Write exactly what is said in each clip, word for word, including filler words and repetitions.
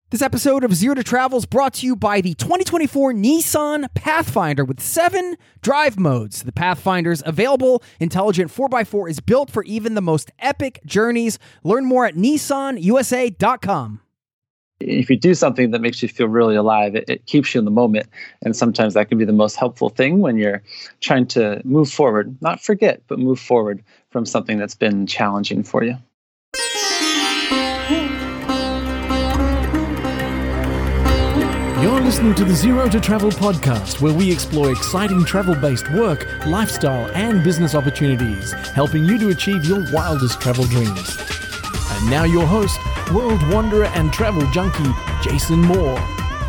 This episode of Zero to Travel is brought to you by the twenty twenty-four Nissan Pathfinder with seven drive modes. The Pathfinder's available intelligent four by four is built for even the most epic journeys. Learn more at nissan u s a dot com. If you do something that makes you feel really alive, it, it keeps you in the moment. And sometimes that can be the most helpful thing when you're trying to move forward, not forget, but move forward from something that's been challenging for you. You're listening to the Zero to Travel podcast, where we explore exciting travel-based work, lifestyle, and business opportunities, helping you to achieve your wildest travel dreams. And now your host, world wanderer and travel junkie, Jason Moore.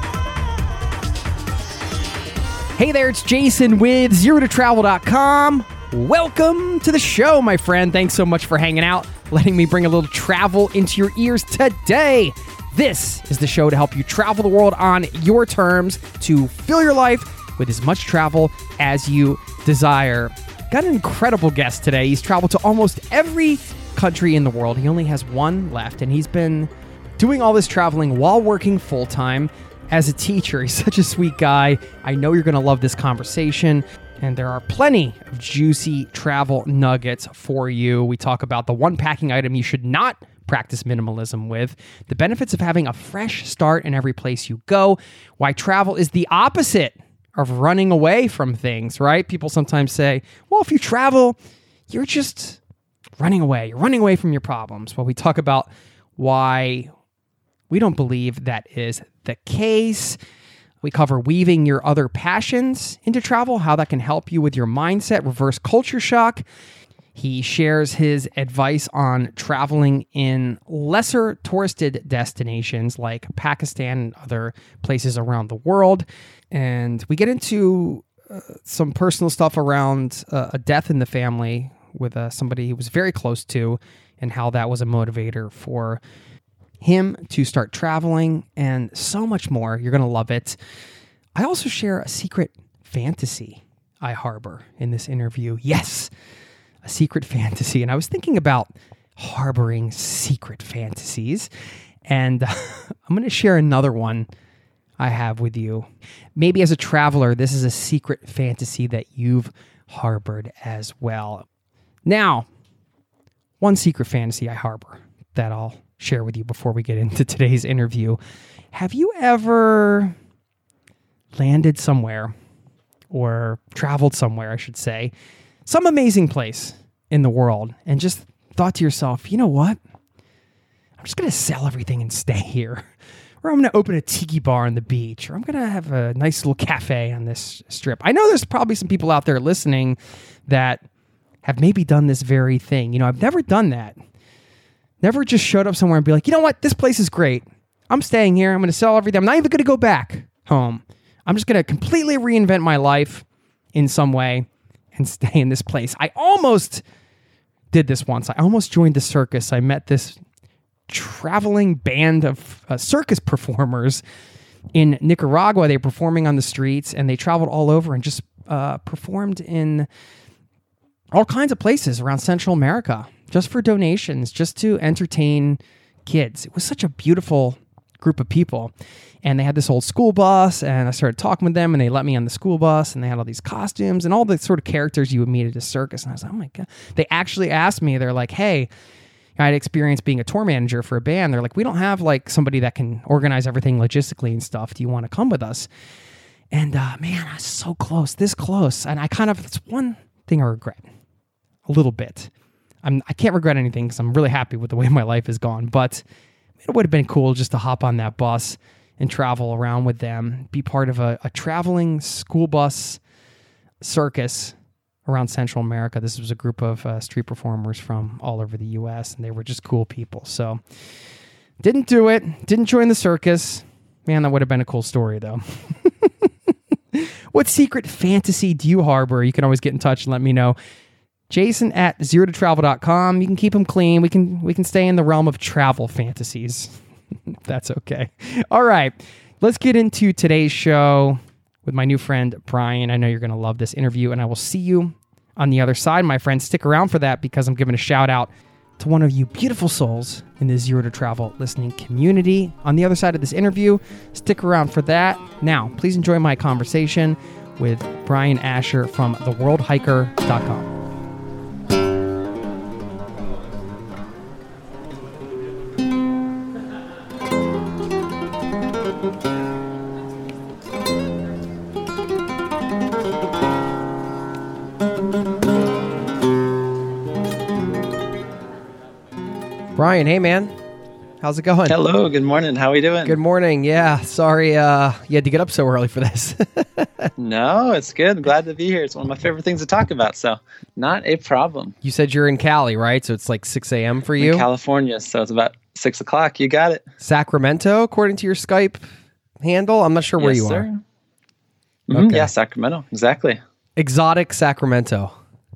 Hey there, it's Jason with zero to travel dot com. Welcome to the show, my friend. Thanks so much for hanging out, letting me bring a little travel into your ears today. This is the show to help you travel the world on your terms, to fill your life with as much travel as you desire. Got an incredible guest today. He's traveled to almost every country in the world. He only has one left, and he's been doing all this traveling while working full-time as a teacher. He's such a sweet guy. I know you're going to love this conversation, and there are plenty of juicy travel nuggets for you. We talk about the one packing item you should not practice minimalism with, the benefits of having a fresh start in every place you go, why travel is the opposite of running away from things, right? People sometimes say, well, if you travel, you're just running away. You're running away from your problems. Well, we talk about why we don't believe that is the case. We cover weaving your other passions into travel, how that can help you with your mindset, reverse culture shock. He shares his advice on traveling in lesser touristed destinations like Pakistan and other places around the world. And we get into uh, some personal stuff around uh, a death in the family with uh, somebody he was very close to, and how that was a motivator for him to start traveling, and so much more. You're going to love it. I also share a secret fantasy I harbor in this interview. Yes, a secret fantasy. And I was thinking about harboring secret fantasies, and I'm going to share another one I have with you. Maybe as a traveler, this is a secret fantasy that you've harbored as well. Now, one secret fantasy I harbor that I'll share with you before we get into today's interview. Have you ever landed somewhere, or traveled somewhere, I should say, some amazing place in the world, and just thought to yourself, you know what? I'm just going to sell everything and stay here. Or I'm going to open a tiki bar on the beach, or I'm going to have a nice little cafe on this strip. I know there's probably some people out there listening that have maybe done this very thing. You know, I've never done that. Never just showed up somewhere and be like, you know what? This place is great. I'm staying here. I'm going to sell everything. I'm not even going to go back home. I'm just going to completely reinvent my life in some way and stay in this place. I almost did this once. I almost joined the circus. I met this traveling band of uh, circus performers in Nicaragua. They were performing on the streets, and they traveled all over and just uh, performed in all kinds of places around Central America, just for donations, just to entertain kids. It was such a beautiful group of people. And they had this old school bus, and I started talking with them, and they let me on the school bus, and they had all these costumes and all the sort of characters you would meet at a circus. And I was like, oh my God. They actually asked me, they're like, hey, I had experience being a tour manager for a band. They're like, we don't have like somebody that can organize everything logistically and stuff. Do you want to come with us? And uh, man, I was so close, this close. And I kind of, it's one thing I regret a little bit. I'm, I can't regret anything because I'm really happy with the way my life has gone, but it would have been cool just to hop on that bus and travel around with them, be part of a, a traveling school bus circus around Central America. This was a group of uh, street performers from all over the U S, and they were just cool people. So didn't do it, didn't join the circus. Man, that would have been a cool story, though. What secret fantasy do you harbor? You can always get in touch and let me know. Jason at zero to travel dot com. You can keep them clean. We can we can stay in the realm of travel fantasies. That's okay. All right. Let's get into today's show with my new friend, Brian. I know you're going to love this interview, and I will see you on the other side, my friend. Stick around for that because I'm giving a shout out to one of you beautiful souls in the Zero to Travel listening community. On the other side of this interview, stick around for that. Now, please enjoy my conversation with Brian Asher from the world hiker dot com. Brian, hey man, how's it going? Hello, good morning. How are we doing? Good morning. Yeah, sorry uh, you had to get up so early for this. No, it's good. I'm glad to be here. It's one of my favorite things to talk about, so not a problem. You said you're in Cali, right? So it's like six a.m. for you? In California, so it's about six o'clock. You got it. Sacramento, according to your Skype handle? I'm not sure where yes, you sir. are. Mm-hmm. Okay. Yeah, Sacramento, exactly. Exotic Sacramento.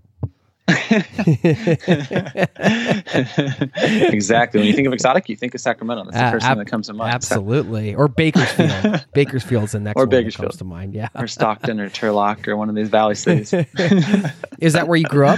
Exactly. When you think of exotic, you think of Sacramento. That's the Uh, first ab- thing that comes to mind. Absolutely. Or Bakersfield. Bakersfield's the next Or one that Bakersfield. comes to mind. Yeah. Or Stockton or Turlock or one of these valley cities. Is that where you grew up?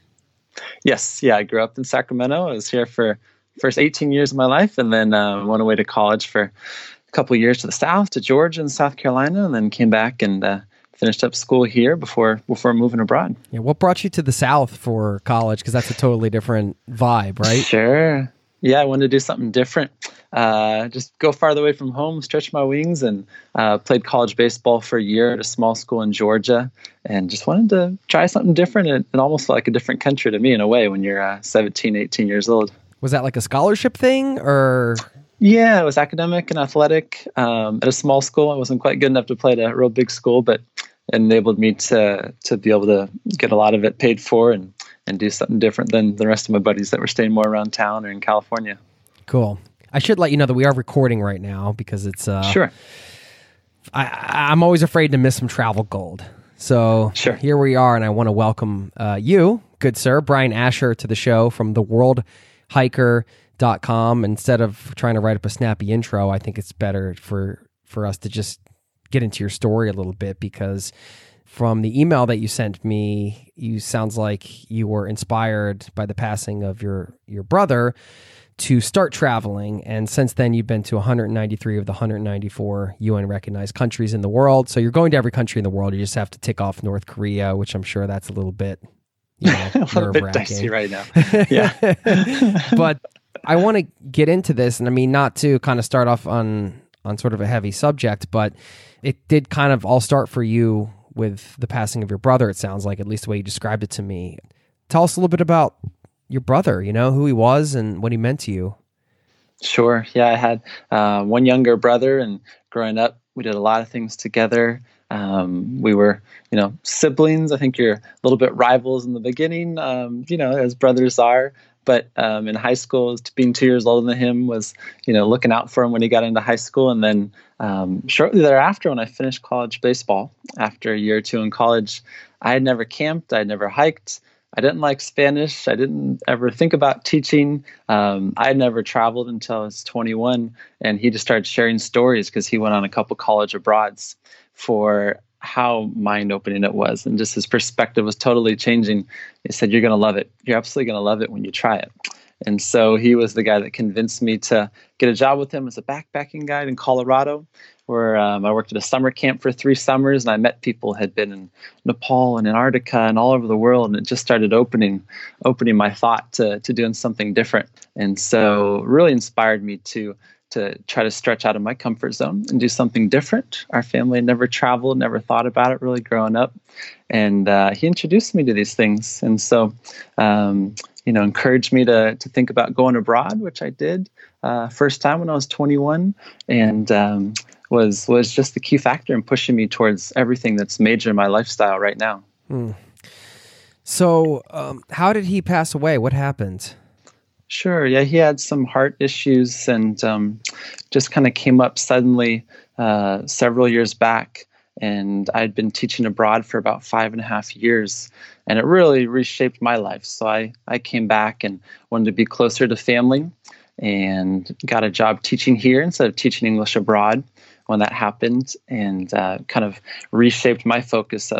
Yes. Yeah, I grew up in Sacramento. I was here for the first eighteen years of my life, and then uh, went away to college for a couple of years to the south, to Georgia and South Carolina, and then came back and uh, finished up school here before before moving abroad. Yeah. What brought you to the South for college? Because that's a totally different vibe, right? Sure. Yeah, I wanted to do something different. Uh, just go farther away from home, stretch my wings, and uh, played college baseball for a year at a small school in Georgia, and just wanted to try something different. It, it almost felt like a different country to me in a way when you're uh, seventeen, eighteen years old. Was that like a scholarship thing or? Yeah, it was academic and athletic. Um, at a small school, I wasn't quite good enough to play at a real big school, but it enabled me to to be able to get a lot of it paid for and, and do something different than the rest of my buddies that were staying more around town or in California. Cool. I should let you know that we are recording right now because it's... Uh, Sure. I, I'm always afraid to miss some travel gold. So Sure. here we are, and I want to welcome uh, you, good sir, Brian Asher, to the show from the world hiker dot com. Instead of trying to write up a snappy intro, I think it's better for, for us to just get into your story a little bit, because from the email that you sent me, you sounds like you were inspired by the passing of your, your brother to start traveling. And since then, you've been to one hundred ninety-three of the one hundred ninety-four U N recognized countries in the world. So you're going to every country in the world. You just have to tick off North Korea, which I'm sure that's a little bit, you know, a little bit nerve-wracking. dicey right now. Yeah. But I want to get into this, and I mean, not to kind of start off on on sort of a heavy subject, but it did kind of all start for you with the passing of your brother, it sounds like, at least the way you described it to me. Tell us a little bit about your brother, you know, who he was and what he meant to you. Sure. Yeah, I had uh, one younger brother, and growing up, we did a lot of things together. Um, we were, you know, siblings. I think you're a little bit rivals in the beginning, um, you know, as brothers are. But um, in high school, being two years older than him was, you know, looking out for him when he got into high school. And then um, shortly thereafter, when I finished college baseball, after a year or two in college, I had never camped. I had never hiked. I didn't like Spanish. I didn't ever think about teaching. Um, I had never traveled until I was twenty-one. And he just started sharing stories because he went on a couple college abroads for how mind-opening it was, and just his perspective was totally changing. He said, "You're going to love it. You're absolutely going to love it when you try it." And so he was the guy that convinced me to get a job with him as a backpacking guide in Colorado, where um, I worked at a summer camp for three summers, and I met people who had been in Nepal and Antarctica and all over the world, and it just started opening opening my thought to to doing something different. And so really inspired me to to try to stretch out of my comfort zone and do something different. Our family had never traveled, never thought about it really growing up. And uh, he introduced me to these things. And so, um, you know, encouraged me to to think about going abroad, which I did uh, first time when I was twenty-one, and um, was was just the key factor in pushing me towards everything that's major in my lifestyle right now. Hmm. So um, how did he pass away? What happened? Sure. Yeah, he had some heart issues, and um, just kind of came up suddenly uh, several years back. And I'd been teaching abroad for about five and a half years, and it really reshaped my life. So I, I came back and wanted to be closer to family, and got a job teaching here instead of teaching English abroad when that happened, and uh, kind of reshaped my focus of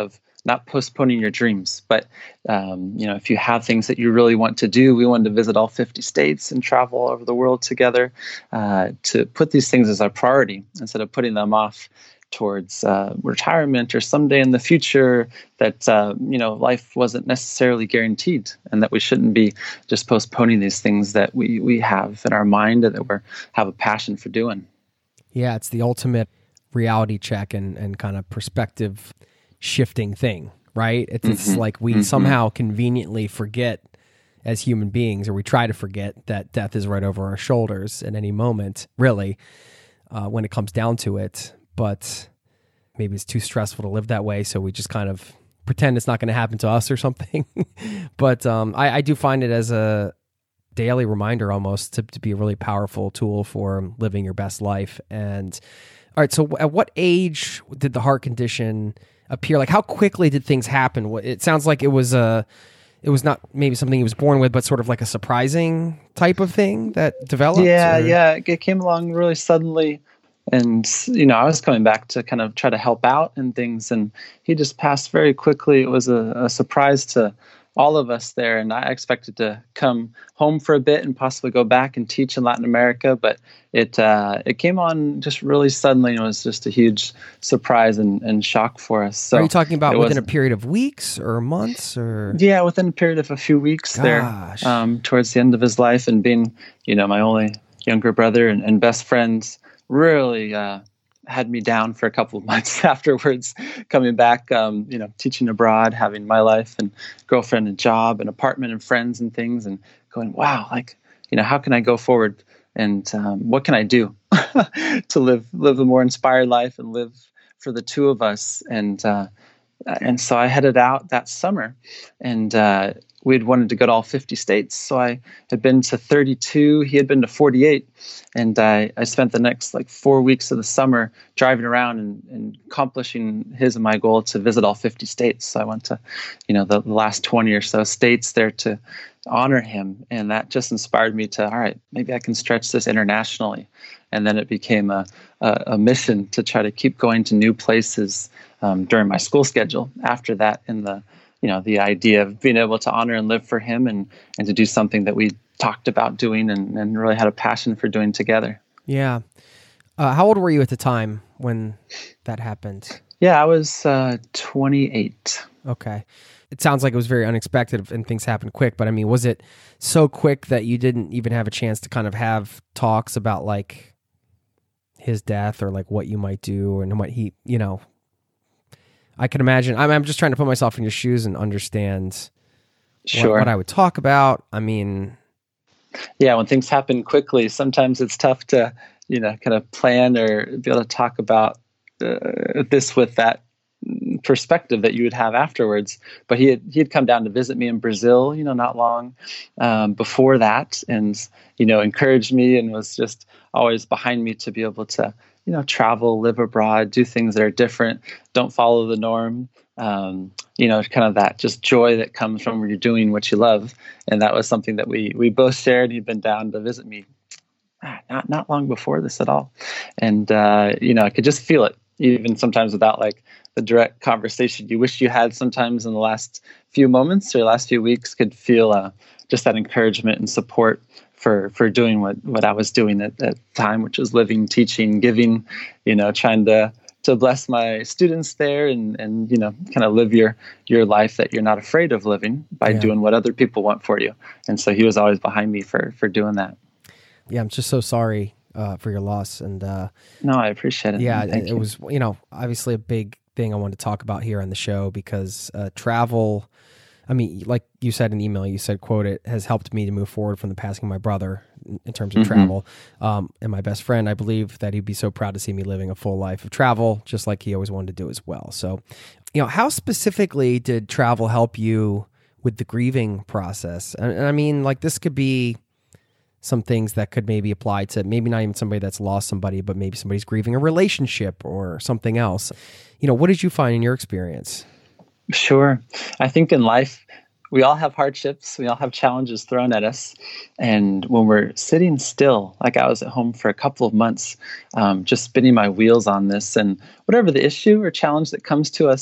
not postponing your dreams, but um, you know, if you have things that you really want to do, we wanted to visit all fifty states and travel all over the world together, uh, to put these things as our priority instead of putting them off towards uh, retirement or someday in the future, that uh, you know, life wasn't necessarily guaranteed, and that we shouldn't be just postponing these things that we we have in our mind and that we have a passion for doing. Yeah, it's the ultimate reality check and, and kind of perspective shifting thing, right? It's, mm-hmm. it's like we mm-hmm. somehow conveniently forget as human beings, or we try to forget, that death is right over our shoulders at any moment, really, uh, when it comes down to it. But maybe it's too stressful to live that way, so we just kind of pretend it's not going to happen to us or something. But um, I, I do find it as a daily reminder almost to, to be a really powerful tool for living your best life. And all right, so at what age did the heart condition appear? Like, how quickly did things happen? It sounds like it was a, it was not maybe something he was born with, but sort of like a surprising type of thing that developed. Yeah, or? yeah, it came along really suddenly. And, you know, I was coming back to kind of try to help out and things, and he just passed very quickly. It was a, a surprise to all of us there, and I expected to come home for a bit and possibly go back and teach in Latin America, but it uh, it came on just really suddenly, and it was just a huge surprise and, and shock for us. So are you talking about within a period of weeks or months, or? Yeah, within a period of a few weeks. Gosh. there, um, towards the end of his life, and being, you know, my only younger brother and, and best friends, really uh, had me down for a couple of months afterwards, coming back, um, you know, teaching abroad, having my life and girlfriend and job and apartment and friends and things, and going, wow, like, you know, how can I go forward, and um, what can I do to live live a more inspired life and live for the two of us? And uh, and so I headed out that summer, and uh, we'd wanted to go to all fifty states. So I had been to thirty-two, he had been to forty-eight. And I, I spent the next like four weeks of the summer driving around and, and accomplishing his and my goal to visit all fifty states. So I went to, you know, the, the last twenty or so states there to honor him. And that just inspired me to, all right, maybe I can stretch this internationally. And then it became a, a, a mission to try to keep going to new places um, during my school schedule after that, in the, you know, the idea of being able to honor and live for him, and, and to do something that we talked about doing and, and really had a passion for doing together. Yeah. Uh, how old were you at the time when that happened? Yeah, I was uh, twenty-eight. Okay. It sounds like it was very unexpected and things happened quick, but I mean, was it so quick that you didn't even have a chance to kind of have talks about like his death, or like what you might do and what he, you know, I can imagine, I'm, I'm just trying to put myself in your shoes and understand sure. what, what I would talk about. I mean, yeah, when things happen quickly, sometimes it's tough to, you know, kind of plan or be able to talk about uh, this with that perspective that you would have afterwards. But he had he had come down to visit me in Brazil, you know, not long um, before that, and you know, encouraged me and was just always behind me to be able to, you know, travel, live abroad, do things that are different, don't follow the norm. Um, you know, kind of that just joy that comes from when you're doing what you love. And that was something that we we both shared. He'd been down to visit me ah, not not long before this at all. And, uh, you know, I could just feel it, even sometimes without like the direct conversation you wish you had sometimes in the last few moments or last few weeks, could feel uh, just that encouragement and support for for doing what, what I was doing at that time, which was living, teaching, giving, you know, trying to to bless my students there and, and, you know, kind of live your, your life that you're not afraid of living by yeah. doing what other people want for you. And so he was always behind me for, for doing that. Yeah. I'm just so sorry uh, for your loss. And uh, no, I appreciate it. Yeah, Thank it, you. it was, you know, obviously a big thing I wanted to talk about here on the show, because uh, travel, I mean, like you said in the email, you said, quote, it has helped me to move forward from the passing of my brother in terms of mm-hmm. travel. Um, and my best friend, I believe that he'd be so proud to see me living a full life of travel, just like he always wanted to do as well. So, you know, how specifically did travel help you with the grieving process? And, and I mean, like, this could be some things that could maybe apply to maybe not even somebody that's lost somebody, but maybe somebody's grieving a relationship or something else. You know, what did you find in your experience? Sure. I think in life, we all have hardships. We all have challenges thrown at us. And when we're sitting still, like I was at home for a couple of months, um, just spinning my wheels on this, and whatever the issue or challenge that comes to us,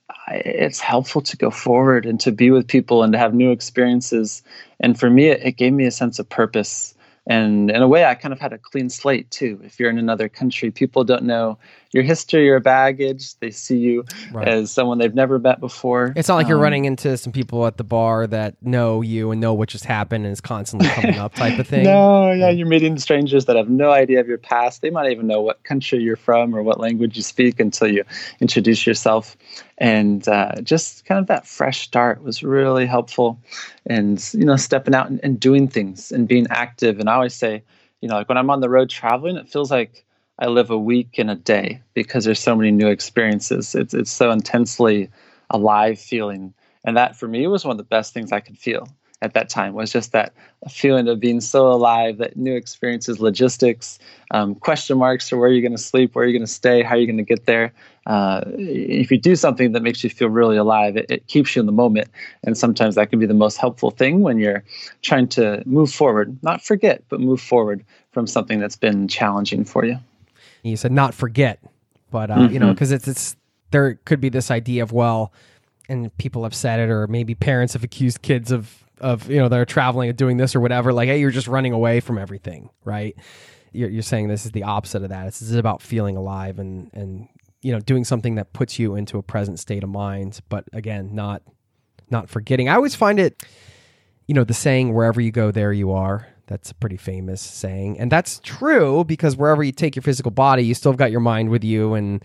I, it's helpful to go forward and to be with people and to have new experiences. And for me, it, it gave me a sense of purpose. And in a way, I kind of had a clean slate too. If you're in another country, people don't know your history or baggage. They see you right. as someone they've never met before. It's not like um, you're running into some people at the bar that know you and know what just happened and is constantly coming up type of thing. No, yeah, you're meeting strangers that have no idea of your past. They might even know what country you're from or what language you speak until you introduce yourself. And uh, just kind of that fresh start was really helpful. And, you know, stepping out and, and doing things and being active. And I always say, you know, like when I'm on the road traveling, it feels like I live a week in a day because there's so many new experiences. It's it's so intensely alive feeling. And that for me was one of the best things I could feel at that time, was just that feeling of being so alive, that new experiences, logistics, um, question marks for where you're going to sleep, where you're going to stay, how you're going to get there. Uh, if you do something that makes you feel really alive, it, it keeps you in the moment. And sometimes that can be the most helpful thing when you're trying to move forward, not forget, but move forward from something that's been challenging for you. You said not forget, but, uh, mm-hmm. you know, because it's, it's, there could be this idea of, well, and people have said it, or maybe parents have accused kids of, of, you know, they're traveling and doing this or whatever, like, hey, you're just running away from everything, right? You're, you're saying this is the opposite of that. This is about feeling alive and, and, you know, doing something that puts you into a present state of mind, but again, not, not forgetting. I always find it, you know, the saying, wherever you go, there you are. That's a pretty famous saying. And that's true, because wherever you take your physical body, you still have got your mind with you, and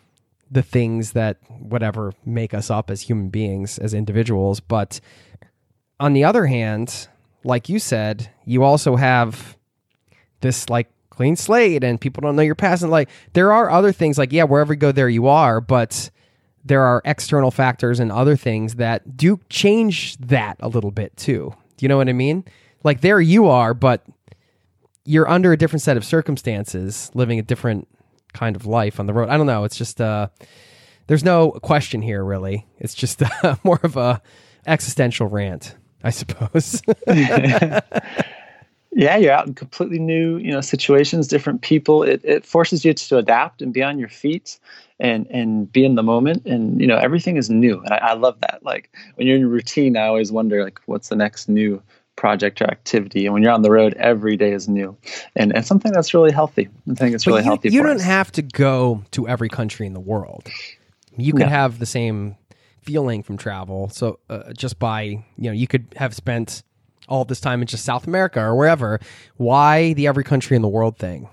the things that whatever make us up as human beings, as individuals. But on the other hand, like you said, you also have this like clean slate and people don't know your past. And like, there are other things like, yeah, wherever you go, there you are. But there are external factors and other things that do change that a little bit too. Do you know what I mean? Like, there you are, but you're under a different set of circumstances, living a different kind of life on the road. I don't know. It's just, uh, there's no question here, really. It's just uh, more of a existential rant, I suppose. Yeah, you're out in completely new, you know, situations, different people. It it forces you to adapt and be on your feet and and be in the moment. And, you know, everything is new. And I, I love that. Like, when you're in routine, I always wonder, like, what's the next new project or activity? And when you're on the road, every day is new. And and something that's really healthy. I think it's really you, healthy You for don't us. have to go to every country in the world. You could no. have the same feeling from travel. So uh, just by, you know, you could have spent all this time in just South America or wherever. Why the every country in the world thing?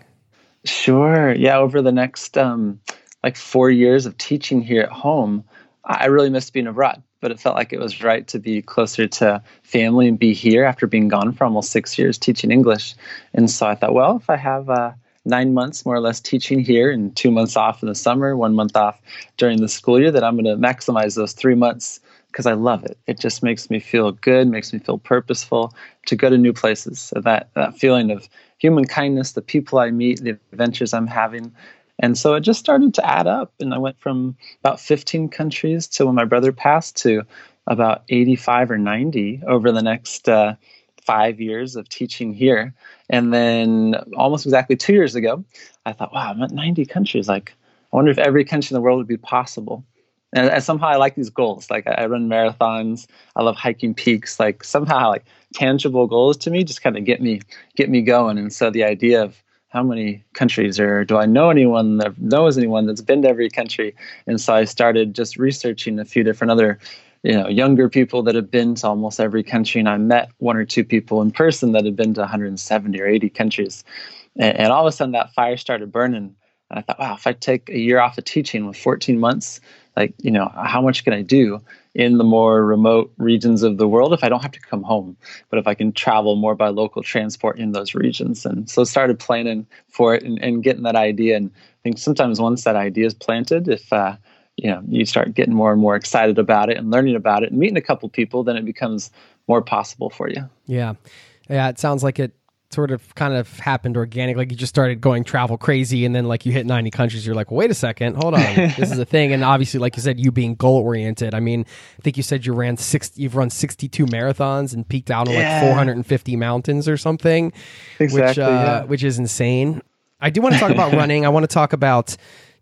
Sure. Yeah. Over the next um, like four years of teaching here at home, I really missed being abroad, but it felt like it was right to be closer to family and be here after being gone for almost six years teaching English. And so I thought, well, if I have uh, nine months more or less teaching here and two months off in the summer, one month off during the school year, that I'm going to maximize those three months because I love it. It just makes me feel good, makes me feel purposeful to go to new places. So that, that feeling of human kindness, the people I meet, the adventures I'm having. And so it just started to add up. And I went from about fifteen countries to, when my brother passed, to about eighty-five or ninety over the next uh, five years of teaching here. And then almost exactly two years ago, I thought, wow, I'm at ninety countries. Like, I wonder if every country in the world would be possible. And, and somehow I like these goals. Like, I, I run marathons. I love hiking peaks. Like, somehow, like, tangible goals to me just kind of get me get me going. And so the idea of how many countries, or do I know anyone that knows anyone that's been to every country? And so I started just researching a few different other, you know, younger people that have been to almost every country. And I met one or two people in person that had been to one hundred seventy or eighty countries. And, and all of a sudden that fire started burning. And I thought, wow, if I take a year off of teaching with fourteen months, like, you know, how much can I do in the more remote regions of the world if I don't have to come home, but if I can travel more by local transport in those regions? And so I started planning for it and, and getting that idea. And I think sometimes once that idea is planted, if, uh, you know, you start getting more and more excited about it and learning about it and meeting a couple people, then it becomes more possible for you. Yeah. Yeah. It sounds like it sort of kind of happened organic. Like, you just started going travel crazy, and then like you hit ninety countries. You're like, well, wait a second, hold on, this is a thing. And obviously, like you said, you being goal oriented. I mean, I think you said you ran six. You've run sixty-two marathons and peaked out on yeah. like four hundred fifty mountains or something, exactly, which uh, yeah. which is insane. I do want to talk about running. I want to talk about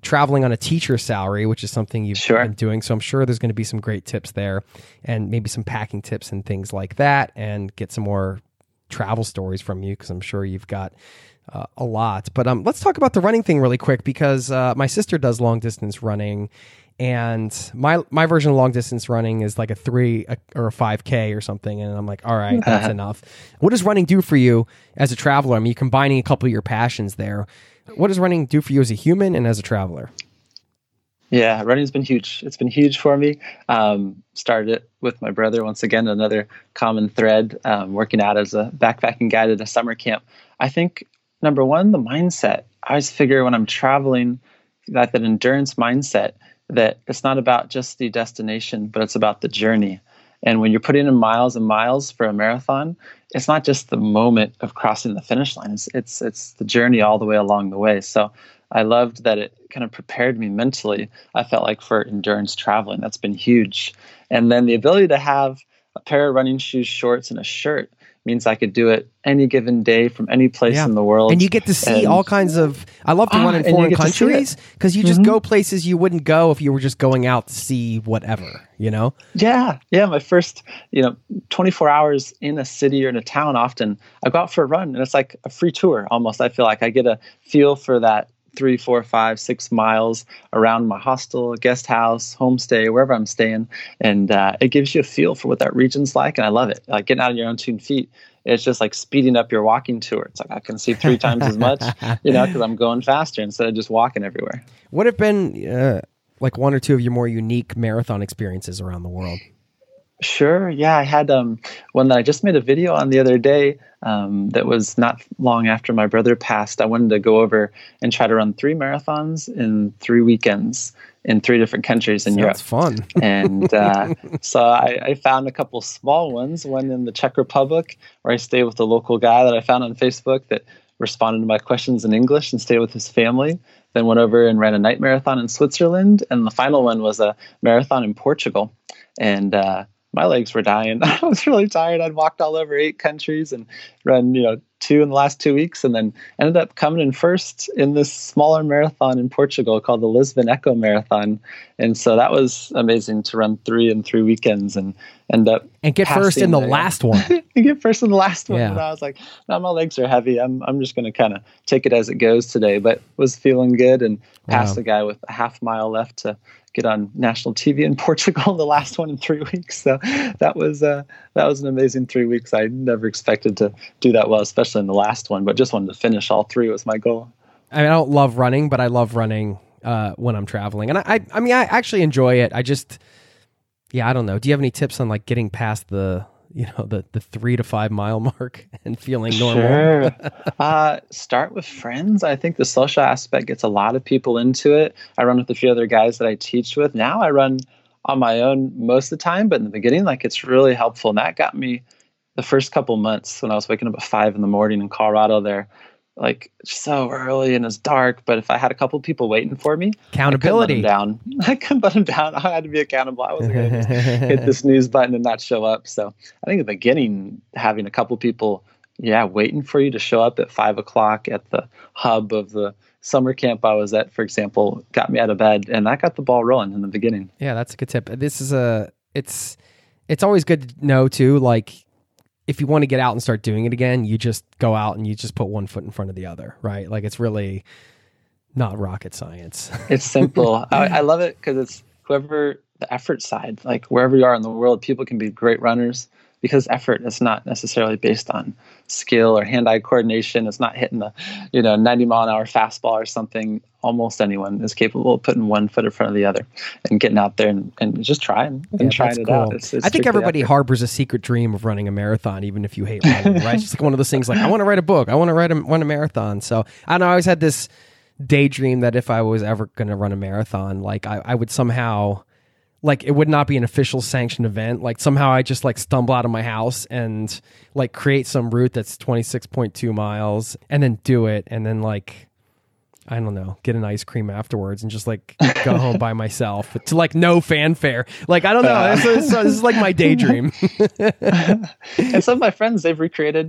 traveling on a teacher salary, which is something you've Sure. been doing. So I'm sure there's going to be some great tips there, and maybe some packing tips and things like that, and get some more travel stories from you, because I'm sure you've got uh, a lot. But um, let's talk about the running thing really quick, because uh, my sister does long distance running. And my my version of long distance running is like a three a, or a five K or something. And I'm like, all right, that's enough. What does running do for you as a traveler? I mean, you're combining a couple of your passions there. What does running do for you as a human and as a traveler? Yeah, running's been huge. It's been huge for me. Um, started it with my brother, once again, another common thread, um, working out as a backpacking guide at a summer camp. I think, number one, the mindset. I always figure when I'm traveling, that that endurance mindset, that it's not about just the destination, but it's about the journey. And when you're putting in miles and miles for a marathon, it's not just the moment of crossing the finish line. It's it's it's the journey all the way along the way. So I loved that it kind of prepared me mentally, I felt like, for endurance traveling. That's been huge. And then the ability to have a pair of running shoes, shorts, and a shirt means I could do it any given day from any place Yeah. in the world. And you get to see And- all kinds of, I love to Ah, run in and you foreign get to see countries, it. because you just Mhm. go places you wouldn't go if you were just going out to see whatever, you know? Yeah, yeah. My first, you know, twenty-four hours in a city or in a town, often I go out for a run, and it's like a free tour almost. I feel like I get a feel for that three, four, five, six miles around my hostel, guest house, homestay, wherever I'm staying, and uh, it gives you a feel for what that region's like, and I love it. Like getting out of your own two feet. It's just like speeding up your walking tour. It's like I can see three times as much, you know, because I'm going faster instead of just walking everywhere. What have been uh, like one or two of your more unique marathon experiences around the world? Sure. Yeah, I had um, one that I just made a video on the other day um, that was not long after my brother passed. I wanted to go over and try to run three marathons in three weekends in three different countries in Europe. That's fun. And uh, so I, I found a couple small ones, one in the Czech Republic, where I stayed with a local guy that I found on Facebook that responded to my questions in English and stayed with his family. Then went over and ran a night marathon in Switzerland. And the final one was a marathon in Portugal. And uh, my legs were dying. I was really tired. I'd walked all over eight countries and run, you know, two in the last two weeks, and then ended up coming in first in this smaller marathon in Portugal called the Lisbon Echo Marathon. And so that was amazing to run three in three weekends and end up And get first in the passing last one. and get first in the last one. Yeah. And I was like, no, my legs are heavy. I'm I'm just going to kind of take it as it goes today, but was feeling good and passed Wow. a guy with a half mile left to get on national T V in Portugal, the last one in three weeks. So that was uh, that was an amazing three weeks. I never expected to do that well, especially in the last one, but just wanted to finish all three was my goal. I mean, I don't love running, but I love running uh, when I'm traveling. And I, I, I mean, I actually enjoy it. I just, yeah, I don't know. Do you have any tips on like getting past the, you know, the, the three to five mile mark and feeling normal? Sure. uh, start with friends. I think the social aspect gets a lot of people into it. I run with a few other guys that I teach with. Now I run on my own most of the time, but in the beginning, like it's really helpful. And that got me the first couple months when I was waking up at five in the morning in Colorado there, like so early and it's dark. But if I had a couple people waiting for me, Accountability. I couldn't let them down. I couldn't let them down. I had to be accountable. I wasn't going to hit the snooze button and not show up. So I think at the beginning, having a couple people, yeah, waiting for you to show up at five o'clock at the hub of the summer camp I was at, for example, got me out of bed, and that got the ball rolling in the beginning. Yeah, that's a good tip. This is a, it's, it's always good to know too, like, if you want to get out and start doing it again, you just go out and you just put one foot in front of the other, right? Like it's really not rocket science. It's simple. I, I love it because it's whoever the effort side, like wherever you are in the world, people can be great runners because effort is not necessarily based on skill or hand-eye coordination. It's not hitting the, you know, ninety mile an hour fastball or something. Almost anyone is capable of putting one foot in front of the other and getting out there and, and just trying and Yeah, trying that's it cool. out. It's, it's I think strictly everybody effort. harbors a secret dream of running a marathon, even if you hate running, right? It's just like one of those things like, I want to write a book. I want to write a, run a marathon. So I don't know, I always had this daydream that if I was ever going to run a marathon, like I, I would somehow, like it would not be an official sanctioned event. Like somehow I just like stumble out of my house and like create some route that's twenty-six point two miles and then do it. And then like, I don't know, get an ice cream afterwards and just like go home by myself to like no fanfare. Like, I don't know. This is, this is like my daydream. And some of my friends, they've recreated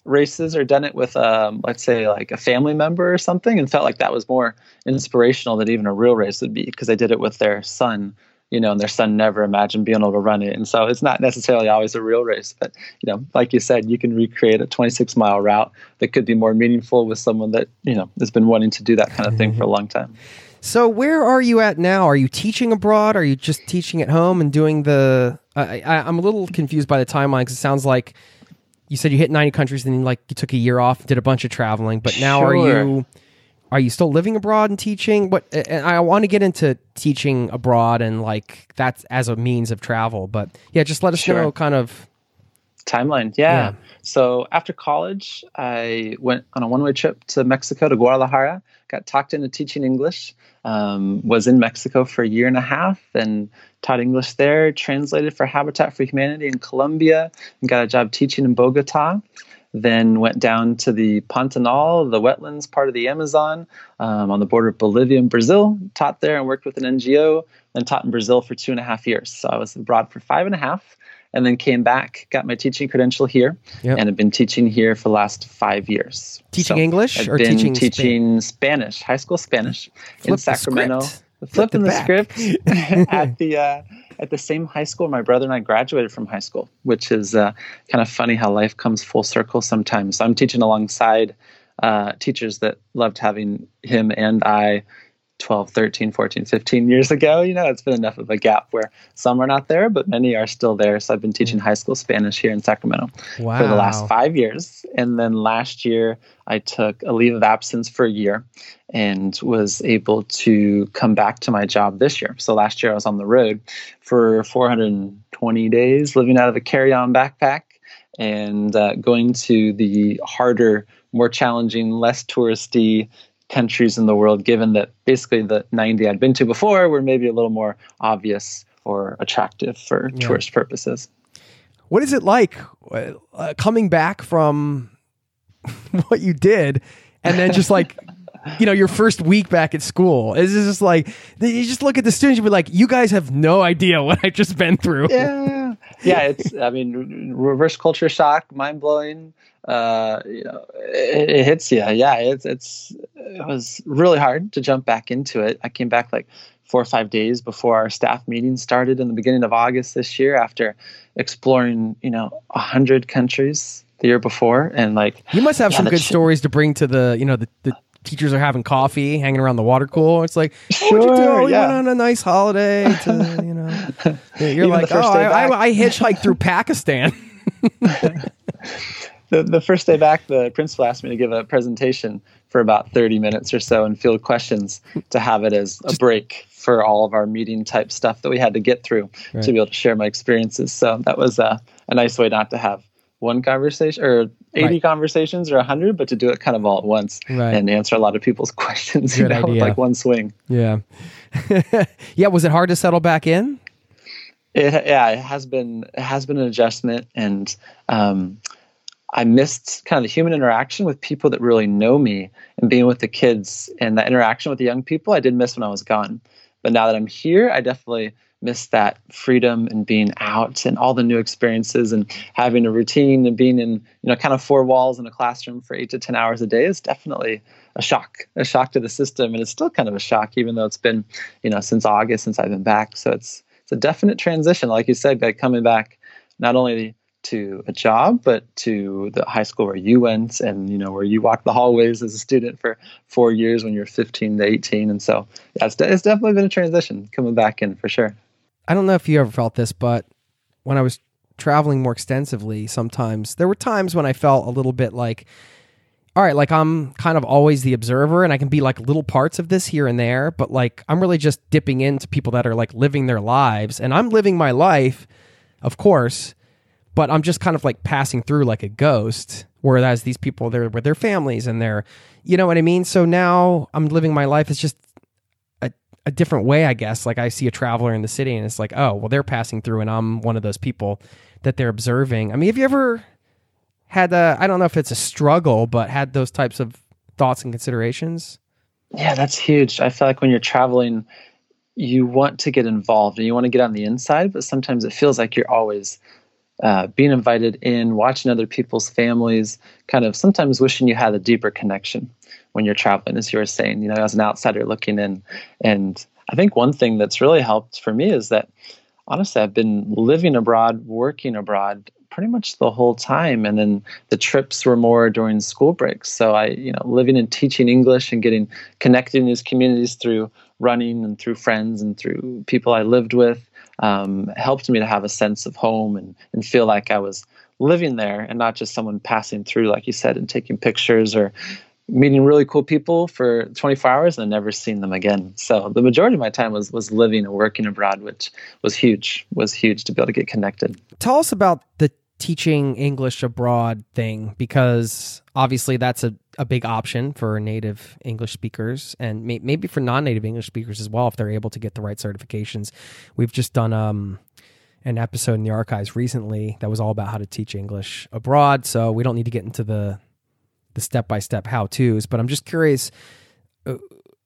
races or done it with, um, let's say, like a family member or something, and felt like that was more inspirational than even a real race would be, because they did it with their son, you know, and their son never imagined being able to run it. And so it's not necessarily always a real race, but, you know, like you said, you can recreate a twenty-six mile route that could be more meaningful with someone that, you know, has been wanting to do that kind of thing for a long time. So where are you at now? Are you teaching abroad? Are you just teaching at home and doing the, I, I, I'm a little confused by the timeline, because it sounds like you said you hit ninety countries and then like you took a year off, did a bunch of traveling, but now Sure. are you, are you still living abroad and teaching? What, and I want to get into teaching abroad and like that's as a means of travel, but yeah, just let us Sure. know kind of. Timeline. Yeah. Yeah. So after college, I went on a one-way trip to Mexico, to Guadalajara, got talked into teaching English, um, was in Mexico for a year and a half and taught English there, translated for Habitat for Humanity in Colombia, and got a job teaching in Bogota. Then went down to the Pantanal, the wetlands part of the Amazon, um, on the border of Bolivia and Brazil, taught there and worked with an N G O, then taught in Brazil for two and a half years. So I was abroad for five and a half. And then came back, got my teaching credential here, Yep. and have been teaching here for the last five years. Teaching English I've or been teaching teaching Spanish, high school Spanish Flip in Sacramento. the script. Flipping the the, back. script at the uh, at the same high school my brother and I graduated from high school, which is uh, kind of funny how life comes full circle sometimes. So I'm teaching alongside uh, teachers that loved having him and I twelve, thirteen, fourteen, fifteen years ago. You know, it's been enough of a gap where some are not there, but many are still there. So I've been teaching high school Spanish here in Sacramento Wow. for the last five years. And then last year, I took a leave of absence for a year and was able to come back to my job this year. So last year I was on the road for four hundred twenty days, living out of a carry-on backpack and uh, going to the harder, more challenging, less touristy countries in the world, given that basically the ninety I'd been to before were maybe a little more obvious or attractive for Yeah. tourist purposes. What is it like uh, coming back from what you did and then just like, you know, your first week back at school? Is it just like, you just look at the students, you be like, you guys have no idea what I've just been through. Yeah. Yeah. It's, I mean, reverse culture shock, mind blowing. Uh, you know, it, it hits you. Yeah. It's, it's, it was really hard to jump back into it. I came back like four or five days before our staff meeting started in the beginning of August this year, after exploring, you know, a hundred countries the year before. And like, You must have yeah, some the good ch- stories to bring to the, you know, the, the teachers are having coffee, hanging around the water cooler. It's like, oh, what'd you do? Sure, Oh, you yeah. went on a nice holiday to, you know, you're Even like, the first oh, day I, back. I, I hitchhiked through Pakistan. The, the first day back, the principal asked me to give a presentation for about thirty minutes or so and field questions to have it as a break for all of our meeting type stuff that we had to get through Right. to be able to share my experiences. So that was a, a nice way not to have one conversation or eighty Right. conversations or one hundred, but to do it kind of all at once Right. and answer a lot of people's questions, you Good know, with idea. like one swing. Yeah. Yeah. Was it hard to settle back in? It, yeah, it has been it has been an adjustment, and um, I missed kind of the human interaction with people that really know me, and being with the kids and that interaction with the young people. I did miss when I was gone, but now that I'm here, I definitely miss that freedom and being out and all the new experiences and having a routine and being in, you know, kind of four walls in a classroom for eight to ten hours a day is definitely a shock, a shock to the system, and it's still kind of a shock, even though it's been, you know, since August since I've been back. So it's it's a definite transition, like you said, like coming back not only to a job, but to the high school where you went and, you know, where you walked the hallways as a student for four years when you're fifteen to eighteen. And so yeah, it's, it's definitely been a transition coming back in for sure. I don't know if you ever felt this, but when I was traveling more extensively, sometimes there were times when I felt a little bit like, all right, like I'm kind of always the observer and I can be like little parts of this here and there, but like I'm really just dipping into people that are like living their lives, and I'm living my life, of course, but I'm just kind of like passing through like a ghost, whereas these people, they're with their families and they're, you know what I mean? So now I'm living my life. It's just a, a different way, I guess. Like I see a traveler in the city and it's like, oh, well, they're passing through and I'm one of those people that they're observing. I mean, have you ever had a, I don't know if it's a struggle, but had those types of thoughts and considerations? Yeah, that's huge. I feel like when you're traveling, you want to get involved and you want to get on the inside, but sometimes it feels like you're always uh, being invited in, watching other people's families, kind of sometimes wishing you had a deeper connection when you're traveling, as you were saying, you know, as an outsider looking in. And I think one thing that's really helped for me is that, honestly, I've been living abroad, working abroad pretty much the whole time. And then the trips were more during school breaks. So I, you know, living and teaching English and getting connected in these communities through running and through friends and through people I lived with um, helped me to have a sense of home and, and feel like I was living there and not just someone passing through, like you said, and taking pictures or meeting really cool people for twenty-four hours and never seeing them again. So the majority of my time was was living and working abroad, which was huge, was huge to be able to get connected. Tell us about the teaching English abroad thing, because obviously that's a, a big option for native English speakers and may, maybe for non-native English speakers as well, if they're able to get the right certifications. We've just done um, an episode in the archives recently that was all about how to teach English abroad, so we don't need to get into the the step-by-step how-tos, but I'm just curious, uh,